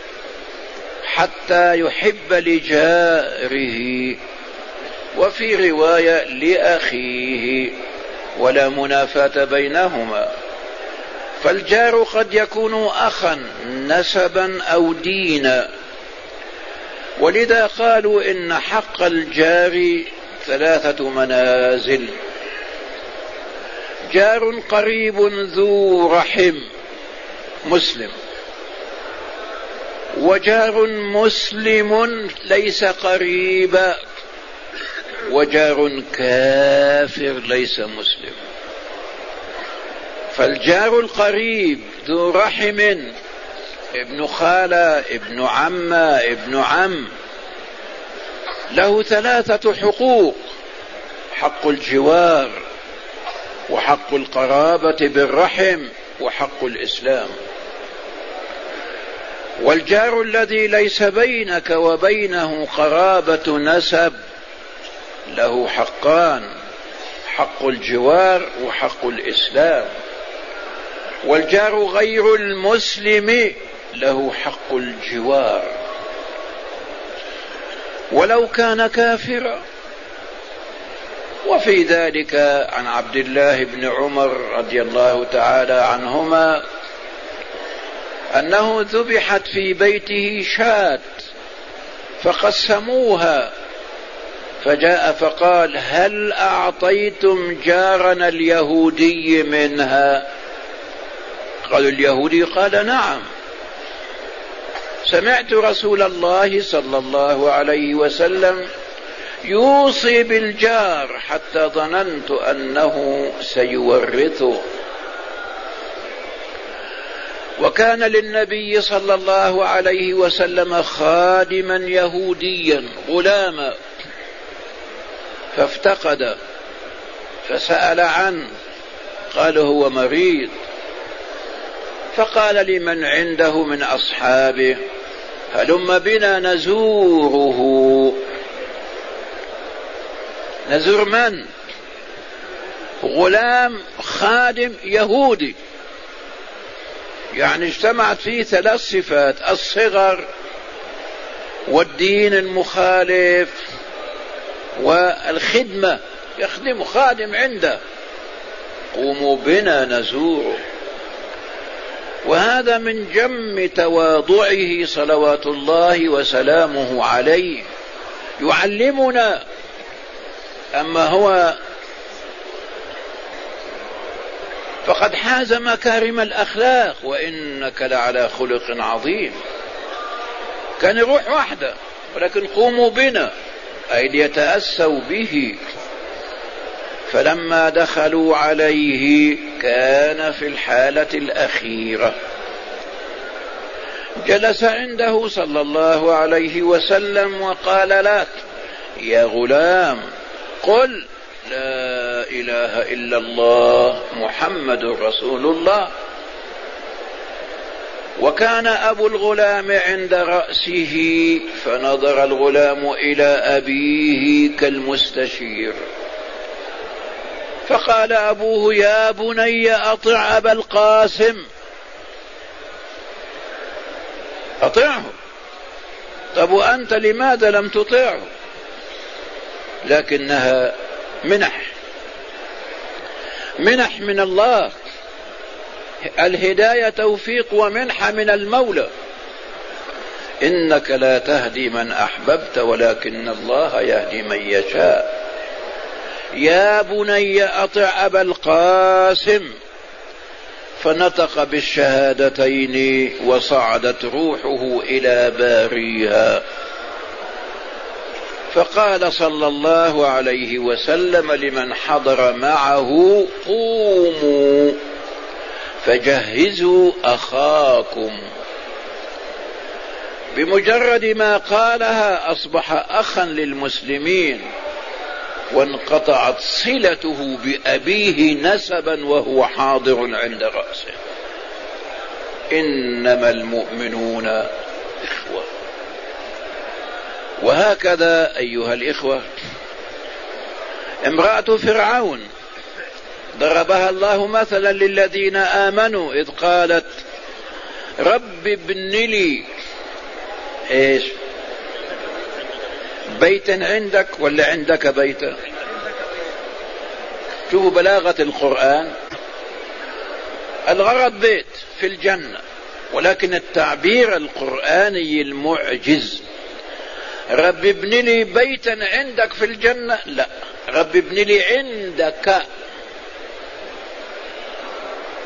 B: حتى يحب لجاره، وفي رواية لأخيه، ولا منافاة بينهما. فالجار قد يكون أخا نسبا أو دينا، ولذا قالوا إن حق الجار ثلاثة منازل: جار قريب ذو رحم مسلم، وجار مسلم ليس قريبا، وجار كافر ليس مسلم. فالجار القريب ذو رحم، ابن خالة، ابن عمة، ابن عم، له ثلاثة حقوق: حق الجوار، وحق القرابة بالرحم، وحق الإسلام. والجار الذي ليس بينك وبينه قرابة نسب له حقان: حق الجوار وحق الإسلام. والجار غير المسلم له حق الجوار ولو كان كافرا. وفي ذلك عن عبد الله بن عمر رضي الله تعالى عنهما أنه ذبحت في بيته شاة فقسموها، فجاء فقال: هل أعطيتم جارنا اليهودي منها؟ قالوا: اليهودي؟ قال: نعم، سمعت رسول الله صلى الله عليه وسلم يوصي بالجار حتى ظننت أنه سيورثه. وكان للنبي صلى الله عليه وسلم خادما يهوديا غلاما، فافتقد فسأل عنه، قال: هو مريض. فقال لمن عنده من أصحابه: هلم بنا نزوره. نزور من؟ غلام خادم يهودي، يعني اجتمعت فيه ثلاث صفات: الصغر، والدين المخالف، والخدمة، يخدم خادم عنده. قوموا بنا نزوره. وهذا من جم تواضعه صلوات الله وسلامه عليه، يعلمنا. أما هو فقد حاز مكارم الأخلاق، وإنك لعلى خلق عظيم. كان يروح وحده، ولكن قوموا بنا أي ليتأسوا به. فلما دخلوا عليه كان في الحالة الأخيرة، جلس عنده صلى الله عليه وسلم وقال له: يا غلام، قل لا إله إلا الله محمد رسول الله. وكان أبو الغلام عند رأسه، فنظر الغلام إلى أبيه كالمستشير، فقال أبوه: يا بني أطع أبا القاسم، أطعه. طب وأنت لماذا لم تطعه؟ لكنها منح، منح من الله. الهداية توفيق ومنحة من المولى. إنك لا تهدي من أحببت ولكن الله يهدي من يشاء. يا بني أطع أبا القاسم. فنطق بالشهادتين وصعدت روحه إلى باريها. فقال صلى الله عليه وسلم لمن حضر معه: قوموا فجهزوا أخاكم. بمجرد ما قالها أصبح أخا للمسلمين، وانقطعت صلته بأبيه نسبا وهو حاضر عند رأسه. إنما المؤمنون إخوة. وهكذا أيها الإخوة امرأة فرعون ضربها الله مثلا للذين آمنوا إذ قالت: رب ابن لي إيش بيتا عندك ولا عندك بيتا. شوفوا بلاغة القرآن، الغرض بيت في الجنة، ولكن التعبير القرآني المعجز: رب ابن لي بيتا عندك في الجنة، لا، رب ابن لي عندك.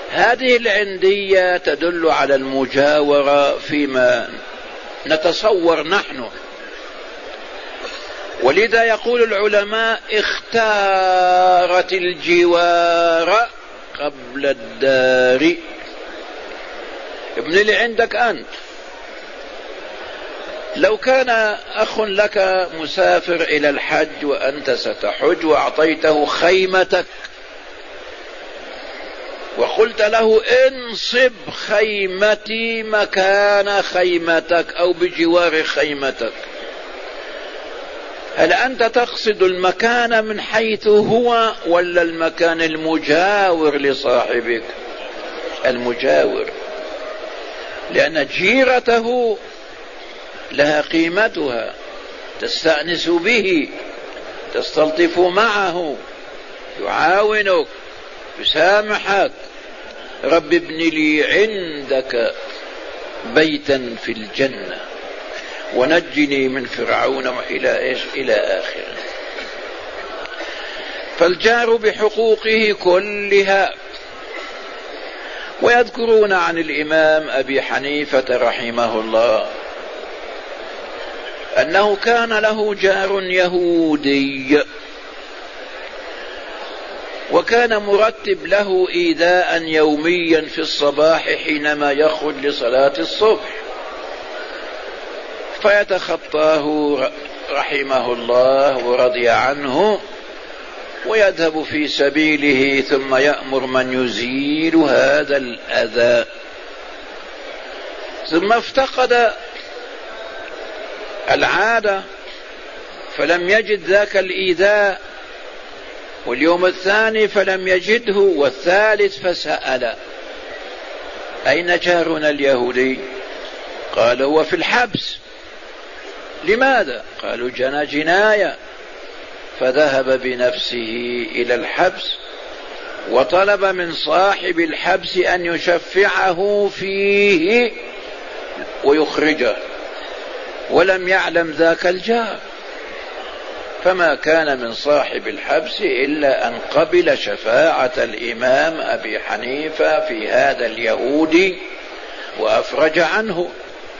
B: هذه العندية تدل على المجاورة فيما نتصور نحن، ولذا يقول العلماء اختارت الجوار قبل الدار. ابن اللي عندك أنت، لو كان أخ لك مسافر إلى الحج وأنت ستحج وأعطيته خيمتك وقلت له انصب خيمتي مكان خيمتك أو بجوار خيمتك، هل أنت تقصد المكان من حيث هو ولا المكان المجاور لصاحبك؟ المجاور، لأن جيرته لها قيمتها، تستأنس به، تستلطف معه، يعاونك، يسامحك. رب ابن لي عندك بيتا في الجنة ونجني من فرعون وإلى إيش إلى آخره. فالجار بحقوقه كلها. ويذكرون عن الإمام أبي حنيفة رحمه الله أنه كان له جار يهودي، وكان مرتب له إيذاء يوميا في الصباح حينما يخرج لصلاة الصبح، فيتخطاه رحمه الله ورضي عنه ويذهب في سبيله، ثم يأمر من يزيل هذا الأذى. ثم افتقد العادة فلم يجد ذاك الإيذاء، واليوم الثاني فلم يجده، والثالث فسأل أين جارنا اليهودي؟ قال هو في الحبس. لماذا؟ قالوا جنى جناية. فذهب بنفسه إلى الحبس وطلب من صاحب الحبس أن يشفعه فيه ويخرجه، ولم يعلم ذاك الجار، فما كان من صاحب الحبس إلا أن قبل شفاعة الإمام أبي حنيفة في هذا اليهودي وأفرج عنه.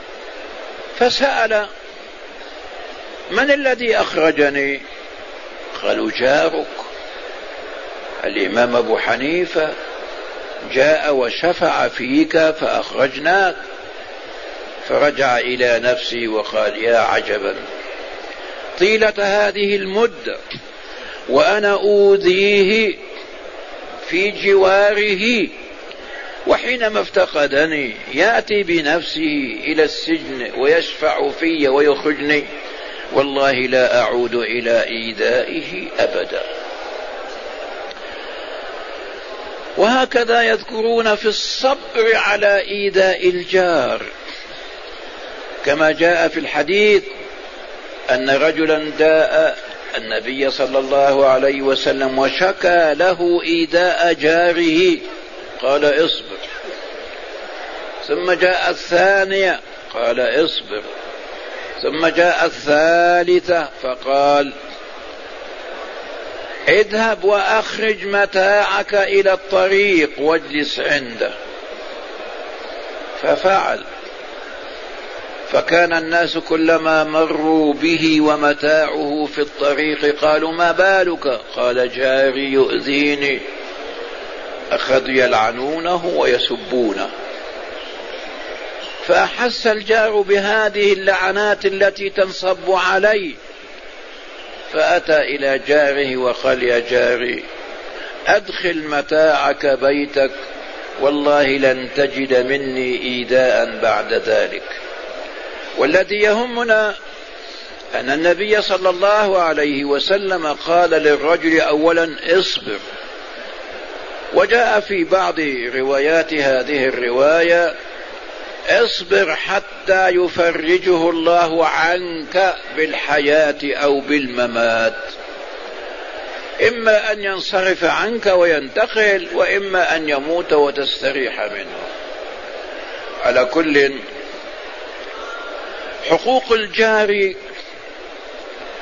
B: فسأل من الذي أخرجني؟ قالوا جارك الإمام أبو حنيفة جاء وشفع فيك فأخرجناك. فرجع إلى نفسه وقال يا عجبا، طيلة هذه المدة وأنا أوذيه في جواره، وحينما افتقدني يأتي بنفسه إلى السجن ويشفع في ويخرجني، والله لا أعود إلى إيذائه أبدا. وهكذا يذكرون في الصبر على إيذاء الجار، كما جاء في الحديث أن رجلا جاء النبي صلى الله عليه وسلم وشكى له إيذاء جاره، قال اصبر. ثم جاء الثانية قال اصبر. ثم جاء الثالثة فقال اذهب وأخرج متاعك إلى الطريق واجلس عنده. ففعل. فكان الناس كلما مروا به ومتاعه في الطريق قالوا ما بالك؟ قال جاري يؤذيني. أخذوا يلعنونه ويسبونه. فأحس الجار بهذه اللعنات التي تنصب عليه، فأتى إلى جاره وقال يا جاري أدخل متاعك بيتك، والله لن تجد مني إيذاء بعد ذلك. والذي يهمنا أن النبي صلى الله عليه وسلم قال للرجل أولا اصبر. وجاء في بعض روايات هذه الرواية اصبر حتى يفرجه الله عنك بالحياة أو بالممات، إما أن ينصرف عنك وينتقل، وإما أن يموت وتستريح منه. على كل، حقوق الجار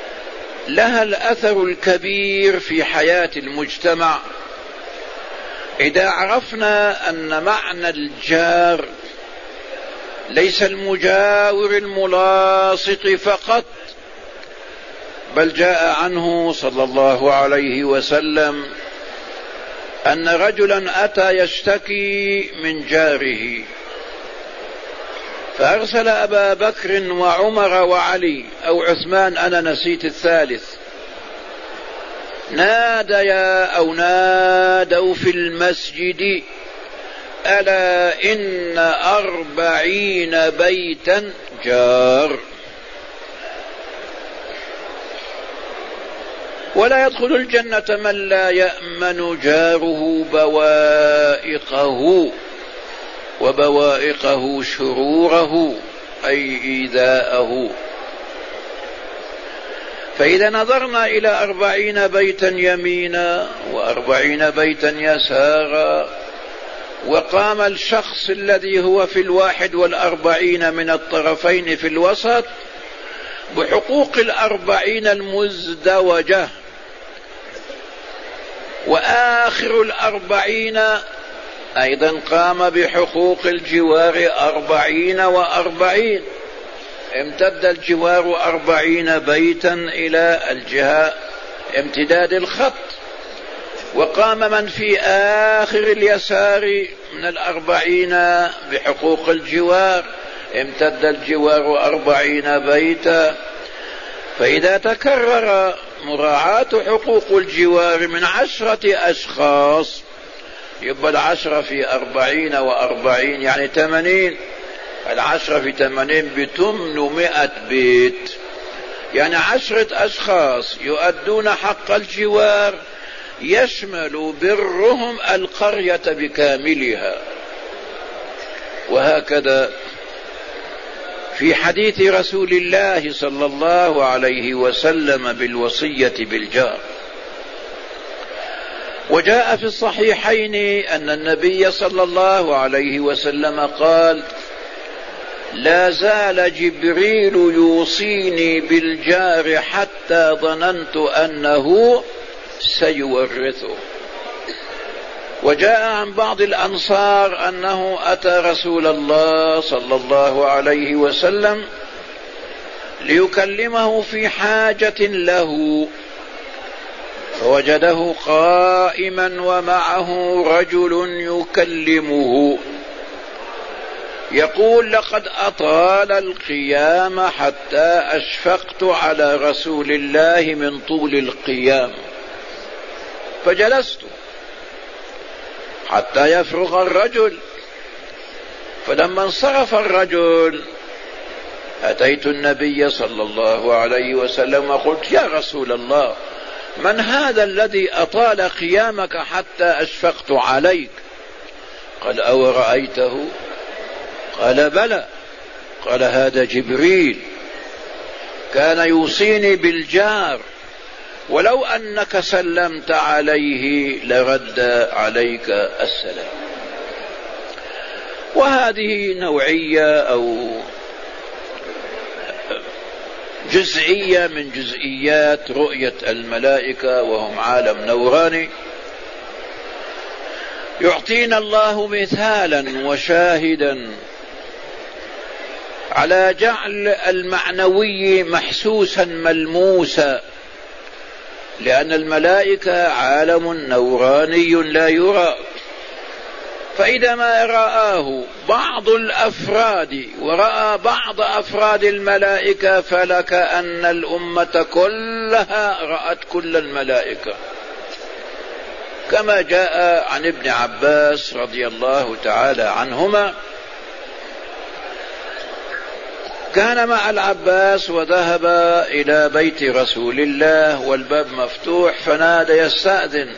B: لها الأثر الكبير في حياة المجتمع إذا عرفنا أن معنى الجار ليس المجاور الملاصق فقط، بل جاء عنه صلى الله عليه وسلم أن رجلا أتى يشتكي من جاره، فأرسل أبا بكر وعمر وعلي أو عثمان، أنا نسيت الثالث، ناديا أو نادوا في المسجد: ألا إن أربعين بيتا جار، ولا يدخل الجنة من لا يأمن جاره بوائقه، وبوائقه شروره أي إيذاءه. فإذا نظرنا إلى أربعين بيتا يمينا وأربعين بيتا يسارا، وقام الشخص الذي هو في الواحد والأربعين من الطرفين في الوسط بحقوق الأربعين المزدوجة، وآخر الأربعين أيضا قام بحقوق الجوار أربعين وأربعين، امتد الجوار أربعين بيتا إلى الجهة امتداد الخط، وقام من في آخر اليسار من الأربعين بحقوق الجوار، امتد الجوار أربعين بيتا. فإذا تكرر مراعاة حقوق الجوار من عشرة أشخاص، يبقى العشرة في أربعين وأربعين يعني ثمانين، العشرة في ثمانين بثمانمائة بيت، يعني عشرة أشخاص يؤدون حق الجوار يشمل برهم القرية بكاملها. وهكذا في حديث رسول الله صلى الله عليه وسلم بالوصية بالجار. وجاء في الصحيحين أن النبي صلى الله عليه وسلم قال: لا زال جبريل يوصيني بالجار حتى ظننت أنه سيورثه. وجاء عن بعض الأنصار أنه أتى رسول الله صلى الله عليه وسلم ليكلمه في حاجة له، فوجده قائما ومعه رجل يكلمه يقول: لقد أطال القيام حتى أشفقت على رسول الله من طول القيام، فجلست حتى يفرغ الرجل. فلما انصرف الرجل أتيت النبي صلى الله عليه وسلم وقلت: يا رسول الله، من هذا الذي أطال قيامك حتى أشفقت عليك؟ قال: أو رأيته؟ قال: بلى. قال: هذا جبريل كان يوصيني بالجار، ولو أنك سلمت عليه لرد عليك السلام. وهذه نوعية أو جزئية من جزئيات رؤية الملائكة، وهم عالم نوراني. يعطينا الله مثالا وشاهدا على جعل المعنوي محسوسا ملموسا، لأن الملائكة عالم نوراني لا يرى. فإذا ما رآه بعض الأفراد ورأى بعض أفراد الملائكة فلك أن الأمة كلها رأت كل الملائكة، كما جاء عن ابن عباس رضي الله تعالى عنهما: كان مع العباس وذهب إلى بيت رسول الله والباب مفتوح، فنادى يستأذن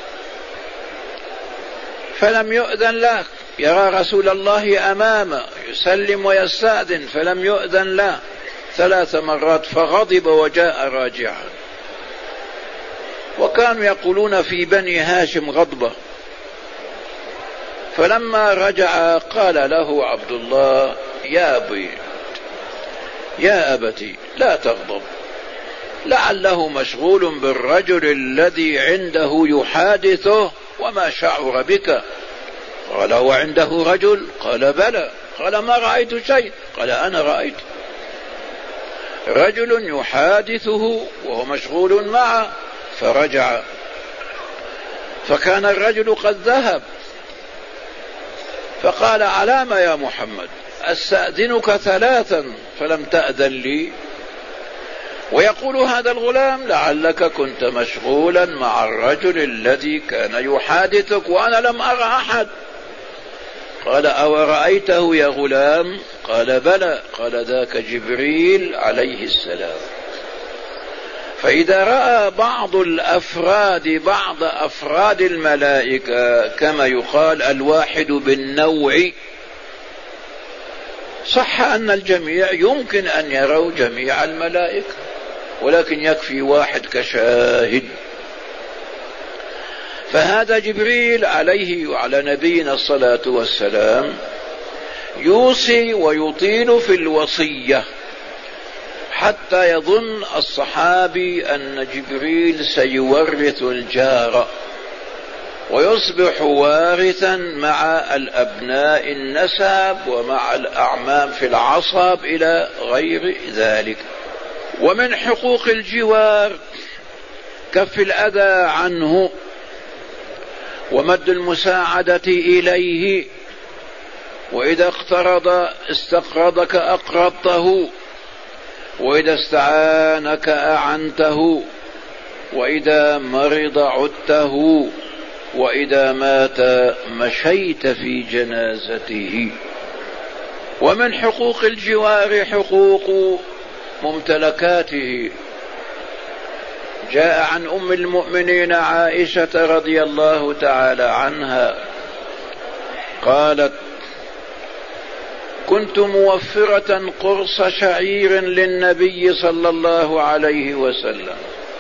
B: فلم يؤذن له، يرى رسول الله أمامه يسلم ويستأذن فلم يؤذن له ثلاث مرات، فغضب وجاء راجعا. وكانوا يقولون في بني هاشم غضبة. فلما رجع قال له عبد الله: يا أبي يا أبتي لا تغضب، لعله مشغول بالرجل الذي عنده يحادثه وما شعر بك؟ قال هو عنده رجل؟ قال بلى. قال ما رأيت شيء؟ قال أنا رأيت رجل يحادثه وهو مشغول معه. فرجع فكان الرجل قد ذهب، فقال علام يا محمد أستأذنك ثلاثا فلم تأذن لي؟ ويقول هذا الغلام لعلك كنت مشغولا مع الرجل الذي كان يحادثك وأنا لم أرى أحد. قال أو رأيته يا غلام؟ قال بلى. قال ذاك جبريل عليه السلام. فإذا رأى بعض الأفراد بعض أفراد الملائكة كما يقال الواحد بالنوع، صح أن الجميع يمكن أن يروا جميع الملائكة، ولكن يكفي واحد كشاهد. فهذا جبريل عليه وعلى نبينا الصلاة والسلام يوصي ويطيل في الوصية حتى يظن الصحابي أن جبريل سيورث الجار ويصبح وارثا مع الأبناء النسب ومع الأعمام في العصب إلى غير ذلك. ومن حقوق الجوار كف الأذى عنه ومد المساعدة إليه، وإذا اقترض استقرضك أقرضته، وإذا استعانك أعنته، وإذا مرض عدته، وإذا مات مشيت في جنازته. ومن حقوق الجوار حقوق ممتلكاته. جاء عن أم المؤمنين عائشة رضي الله تعالى عنها قالت كنت موفرة قرص شعير للنبي صلى الله عليه وسلم،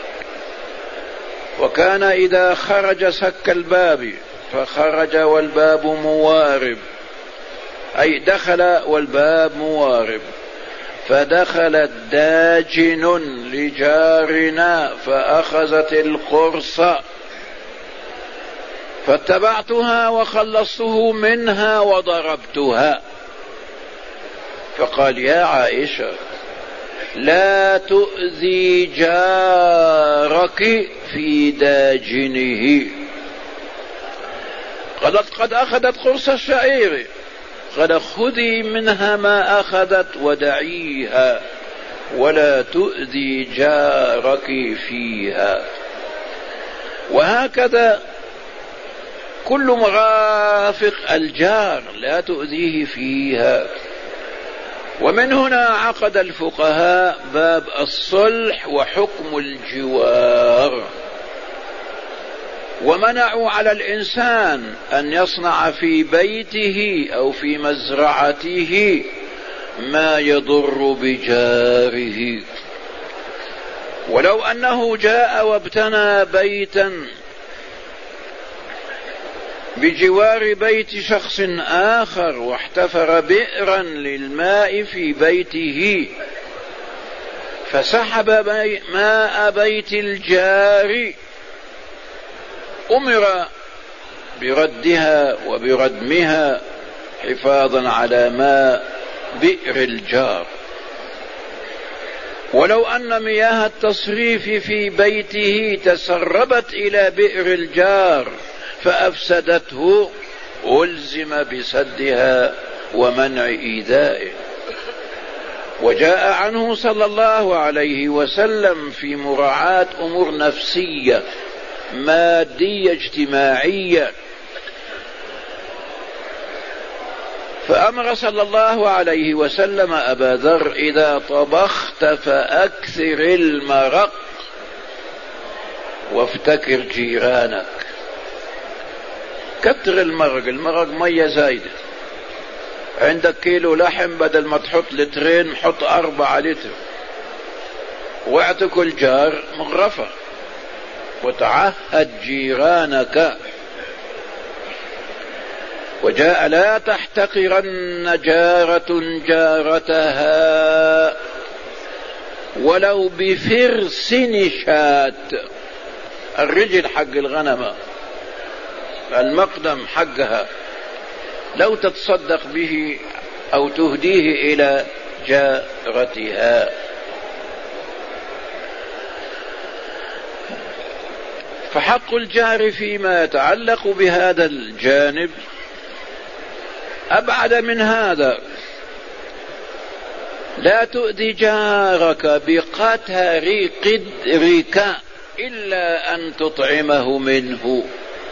B: وكان إذا خرج سك الباب، فخرج والباب موارب، أي دخل والباب موارب، فدخلت داجن لجارنا فأخذت القرص فاتبعتها وخلصته منها وضربتها. فقال يا عائشة لا تؤذي جارك في داجنه. قالت قد أخذت قرص الشعير. قال خذي منها ما أخذت ودعيها ولا تؤذي جارك فيها. وهكذا كل مرافق الجار لا تؤذيه فيها. ومن هنا عقد الفقهاء باب الصلح وحكم الجوار، ومنعوا على الإنسان أن يصنع في بيته أو في مزرعته ما يضر بجاره. ولو أنه جاء وابتنى بيتا بجوار بيت شخص آخر واحتفر بئرا للماء في بيته فسحب ماء بيت الجار، أمر بردها وبردمها حفاظا على ماء بئر الجار. ولو أن مياه التصريف في بيته تسربت إلى بئر الجار فأفسدته ألزم بسدها ومنع إيذائه. وجاء عنه صلى الله عليه وسلم في مراعاة أمور نفسية مادية اجتماعية، فأمر صلى الله عليه وسلم أبا ذر إذا طبخت فأكثر المرق وافتكر جيرانك. كتر المرق، المرق مية زايدة. عندك كيلو لحم بدل ما تحط لترين حط أربعة لتر، واعطي كل جار مغرفة وتعهد جيرانك. وجاء لا تحتقرن جارة جارتها ولو بفرس شاة، الرجل حق الغنم المقدم حقها لو تتصدق به أو تهديه إلى جارتها. فحق الجار فيما يتعلق بهذا الجانب أبعد من هذا. لا تؤذي جارك بقتر قدرك إلا أن تطعمه منه.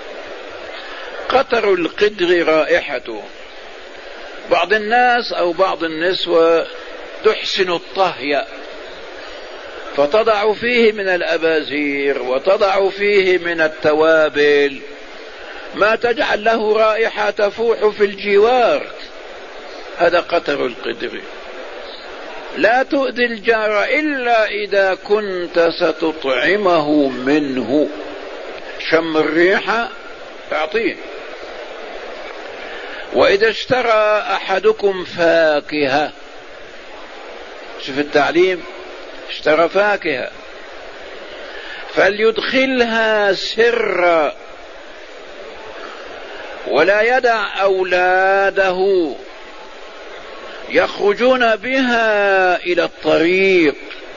B: قطر القدر رائحته. بعض الناس أو بعض النسوة تحسن الطهي فتضع فيه من الأبازير وتضع فيه من التوابل ما تجعل له رائحة تفوح في الجوار. هذا قطر القدر. لا تؤذي الجار إلا إذا كنت ستطعمه منه. شم الريحة أعطيه. وإذا اشترى أحدكم فاكهة، شوف التعليم، اشترى فاكهة فليدخلها سرا ولا يدع أولاده يخرجون بها إلى الطريق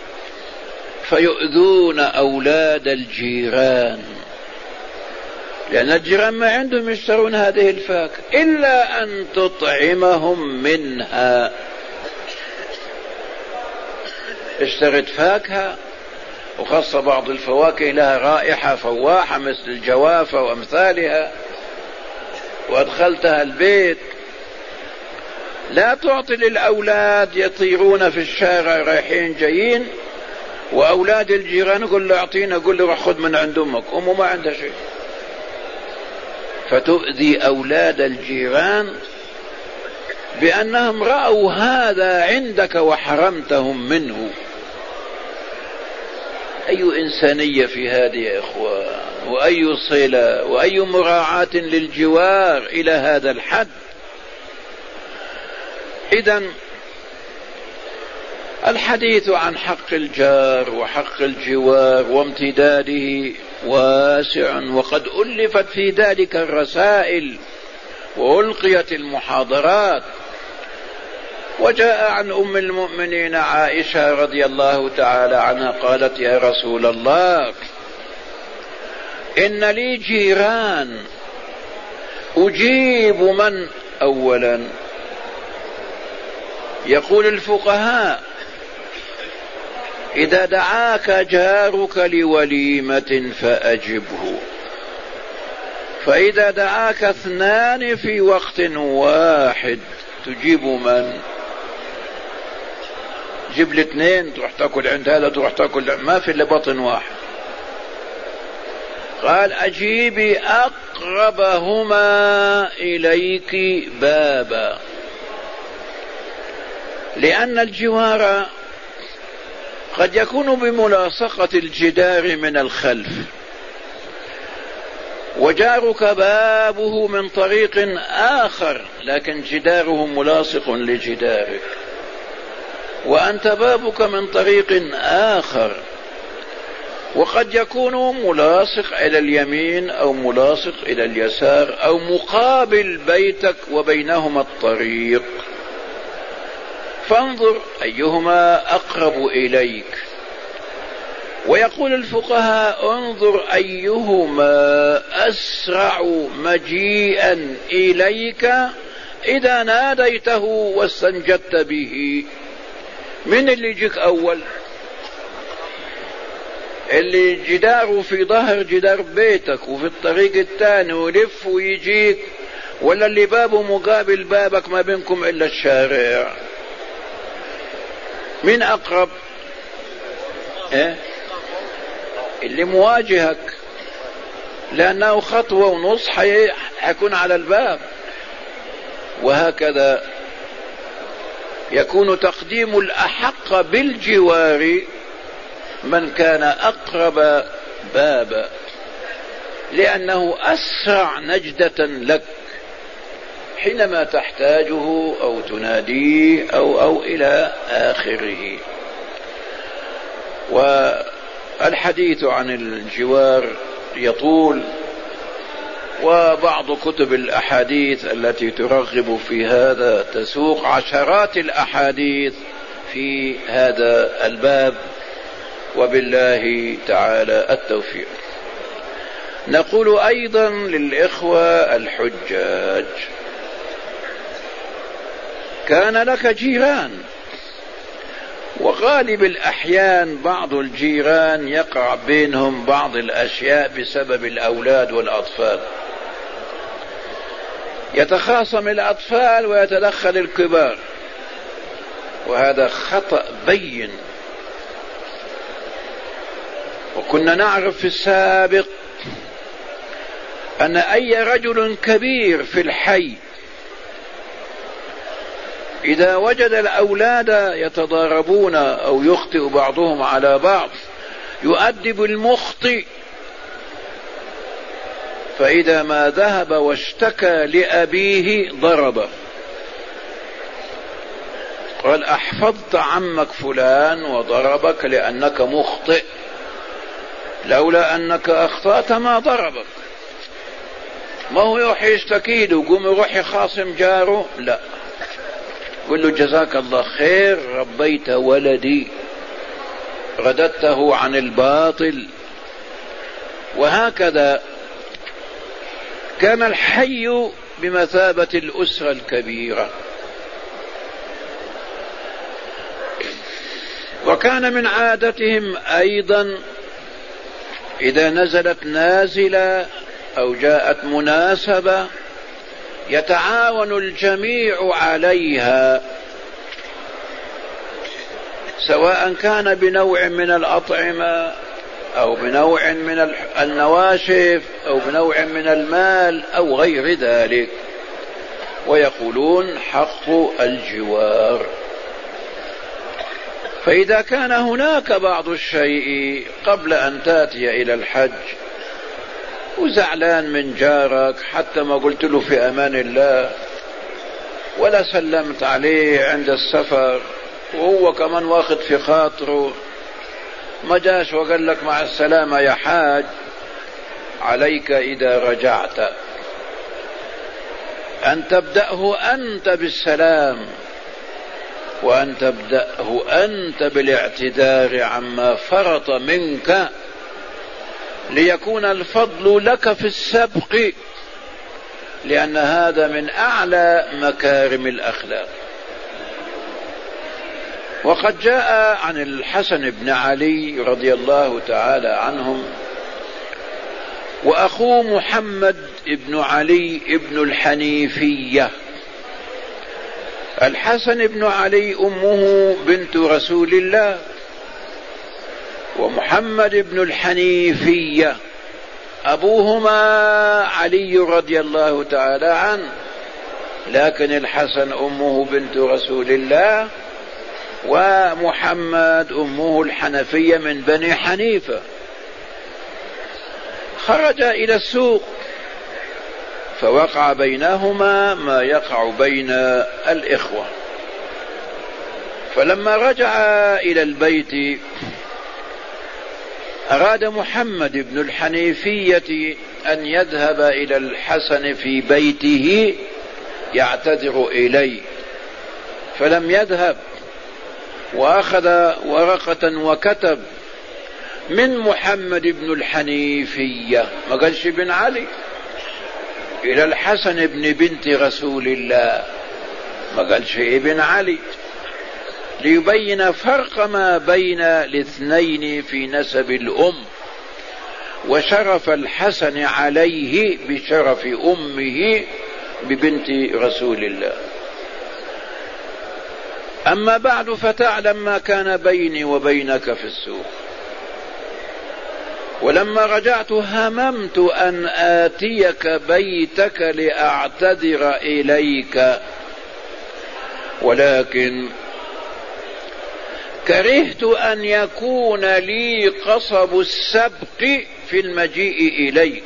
B: فيؤذون أولاد الجيران، لأن الجيران ما عندهم يشترون هذه الفاكهة إلا أن تطعمهم منها. اشترت فاكهة وخاصة بعض الفواكه لها رائحة فواحة مثل الجوافة وأمثالها وأدخلتها البيت، لا تعطي للأولاد يطيرون في الشارع رايحين جايين وأولاد الجيران يقول له أعطينا، يقول له روح خذ من عند أمك، أمه ما عندها شيء، فتؤذي أولاد الجيران بأنهم رأوا هذا عندك وحرمتهم منه. أي إنسانية في هذه يا إخوان، وأي صلة وأي مراعاة للجوار إلى هذا الحد. إذن الحديث عن حق الجار وحق الجوار وامتداده واسع، وقد ألفت في ذلك الرسائل وألقيت المحاضرات. وجاء عن أم المؤمنين عائشة رضي الله تعالى عنها قالت: يا رسول الله، إن لي جيران أجيب من أولا. يقول الفقهاء: إذا دعاك جارك لوليمة فأجبه، فإذا دعاك اثنان في وقت واحد تجيب من؟ جيب الاثنين تروح تأكل عند هذا تروح تأكل، ما في إلا بطن واحد. قال: أجيبي أقربهما إليك بابا، لأن الجوار قد يكون بملاصقة الجدار من الخلف، وجارك بابه من طريق آخر لكن جداره ملاصق لجدارك، وأنت بابك من طريق آخر، وقد يكون ملاصق إلى اليمين أو ملاصق إلى اليسار أو مقابل بيتك وبينهما الطريق، فانظر أيهما أقرب إليك. ويقول الفقهاء: انظر أيهما أسرع مجيئا إليك إذا ناديته واستنجدت به. من اللي يجيك أول؟ اللي جداره في ظهر جدار بيتك وفي الطريق الثاني ويلف ويجيك، ولا اللي بابه مقابل بابك ما بينكم إلا الشارع؟ من أقرب؟ إيه؟ اللي مواجهك، لأنه خطوة ونص حيكون على الباب. وهكذا يكون تقديم الأحق بالجوار من كان أقرب بابا، لأنه أسرع نجدة لك حينما تحتاجه أو تناديه أو, أو إلى آخره. والحديث عن الجوار يطول، وبعض كتب الأحاديث التي ترغب في هذا تسوق عشرات الأحاديث في هذا الباب، وبالله تعالى التوفيق. نقول أيضا للإخوة الحجاج: كان لك جيران، وغالب الأحيان بعض الجيران يقع بينهم بعض الأشياء بسبب الأولاد والأطفال، يتخاصم الأطفال ويتدخل الكبار، وهذا خطأ بين. وكنا نعرف في السابق أن أي رجل كبير في الحي إذا وجد الأولاد يتضاربون أو يخطئ بعضهم على بعض يؤدب المخطئ، فإذا ما ذهب واشتكى لأبيه ضربه، قال: أحفظت عمك فلان وضربك لأنك مخطئ، لولا أنك أخطأت ما ضربك. ما هو يروح يشتكي له قوم يروح يخاصم جاره، لا، قل له: جزاك الله خير، ربيت ولدي، رددته عن الباطل. وهكذا كان الحي بمثابة الأسرة الكبيرة. وكان من عادتهم أيضا إذا نزلت نازلة أو جاءت مناسبة يتعاون الجميع عليها، سواء كان بنوع من الأطعمة أو بنوع من النواشف أو بنوع من المال أو غير ذلك، ويقولون: حق الجوار. فإذا كان هناك بعض الشيء قبل أن تأتي إلى الحج وزعلان من جارك، حتى ما قلت له في أمان الله ولا سلمت عليه عند السفر، وهو كمان واخد في خاطره، ما جاش وقال لك مع السلامة يا حاج، عليك إذا رجعت أن تبدأه أنت بالسلام، وأن تبدأه أنت بالاعتذار عما فرط منك، ليكون الفضل لك في السبق، لأن هذا من أعلى مكارم الأخلاق. وقد جاء عن الحسن بن علي رضي الله تعالى عنهم وأخوه محمد بن علي بن الحنيفية. الحسن بن علي أمه بنت رسول الله، ومحمد بن الحنيفية أبوهما علي رضي الله تعالى عنه، لكن الحسن أمه بنت رسول الله، ومحمد أمه الحنفية من بني حنيفة. خرج إلى السوق فوقع بينهما ما يقع بين الإخوة، فلما رجع إلى البيت أراد محمد بن الحنيفية أن يذهب إلى الحسن في بيته يعتذر إليه، فلم يذهب، وأخذ ورقة وكتب: من محمد بن الحنيفية، ما قالش بن علي، إلى الحسن بن بنت رسول الله، ما قالش ابن علي، ليبين فرق ما بين الاثنين في نسب الأم، وشرف الحسن عليه بشرف أمه ببنت رسول الله. أما بعد، فتعلم ما كان بيني وبينك في السوق. ولما رجعت هممت أن آتيك بيتك لأعتذر إليك، ولكن كرهت أن يكون لي قصب السبق في المجيء إليك،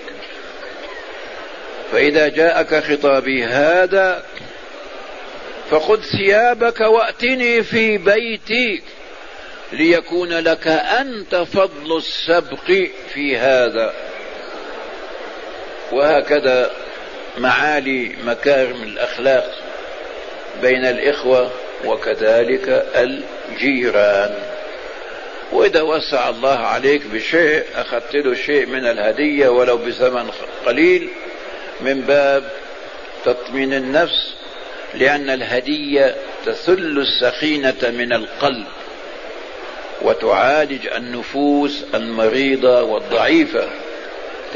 B: فإذا جاءك خطابي هذا فخذ ثيابك وأتني في بيتي ليكون لك أنت فضل السبق في هذا. وهكذا معالي مكارم الأخلاق بين الإخوة وكذلك الجيران. وإذا وسع الله عليك بشيء أخذت له شيء من الهدية ولو بثمن قليل من باب تطمين النفس، لأن الهدية تثل السخينة من القلب وتعالج النفوس المريضة والضعيفة.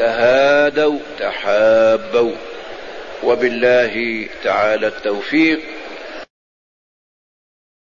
B: تهادوا تحابوا، وبالله تعالى التوفيق.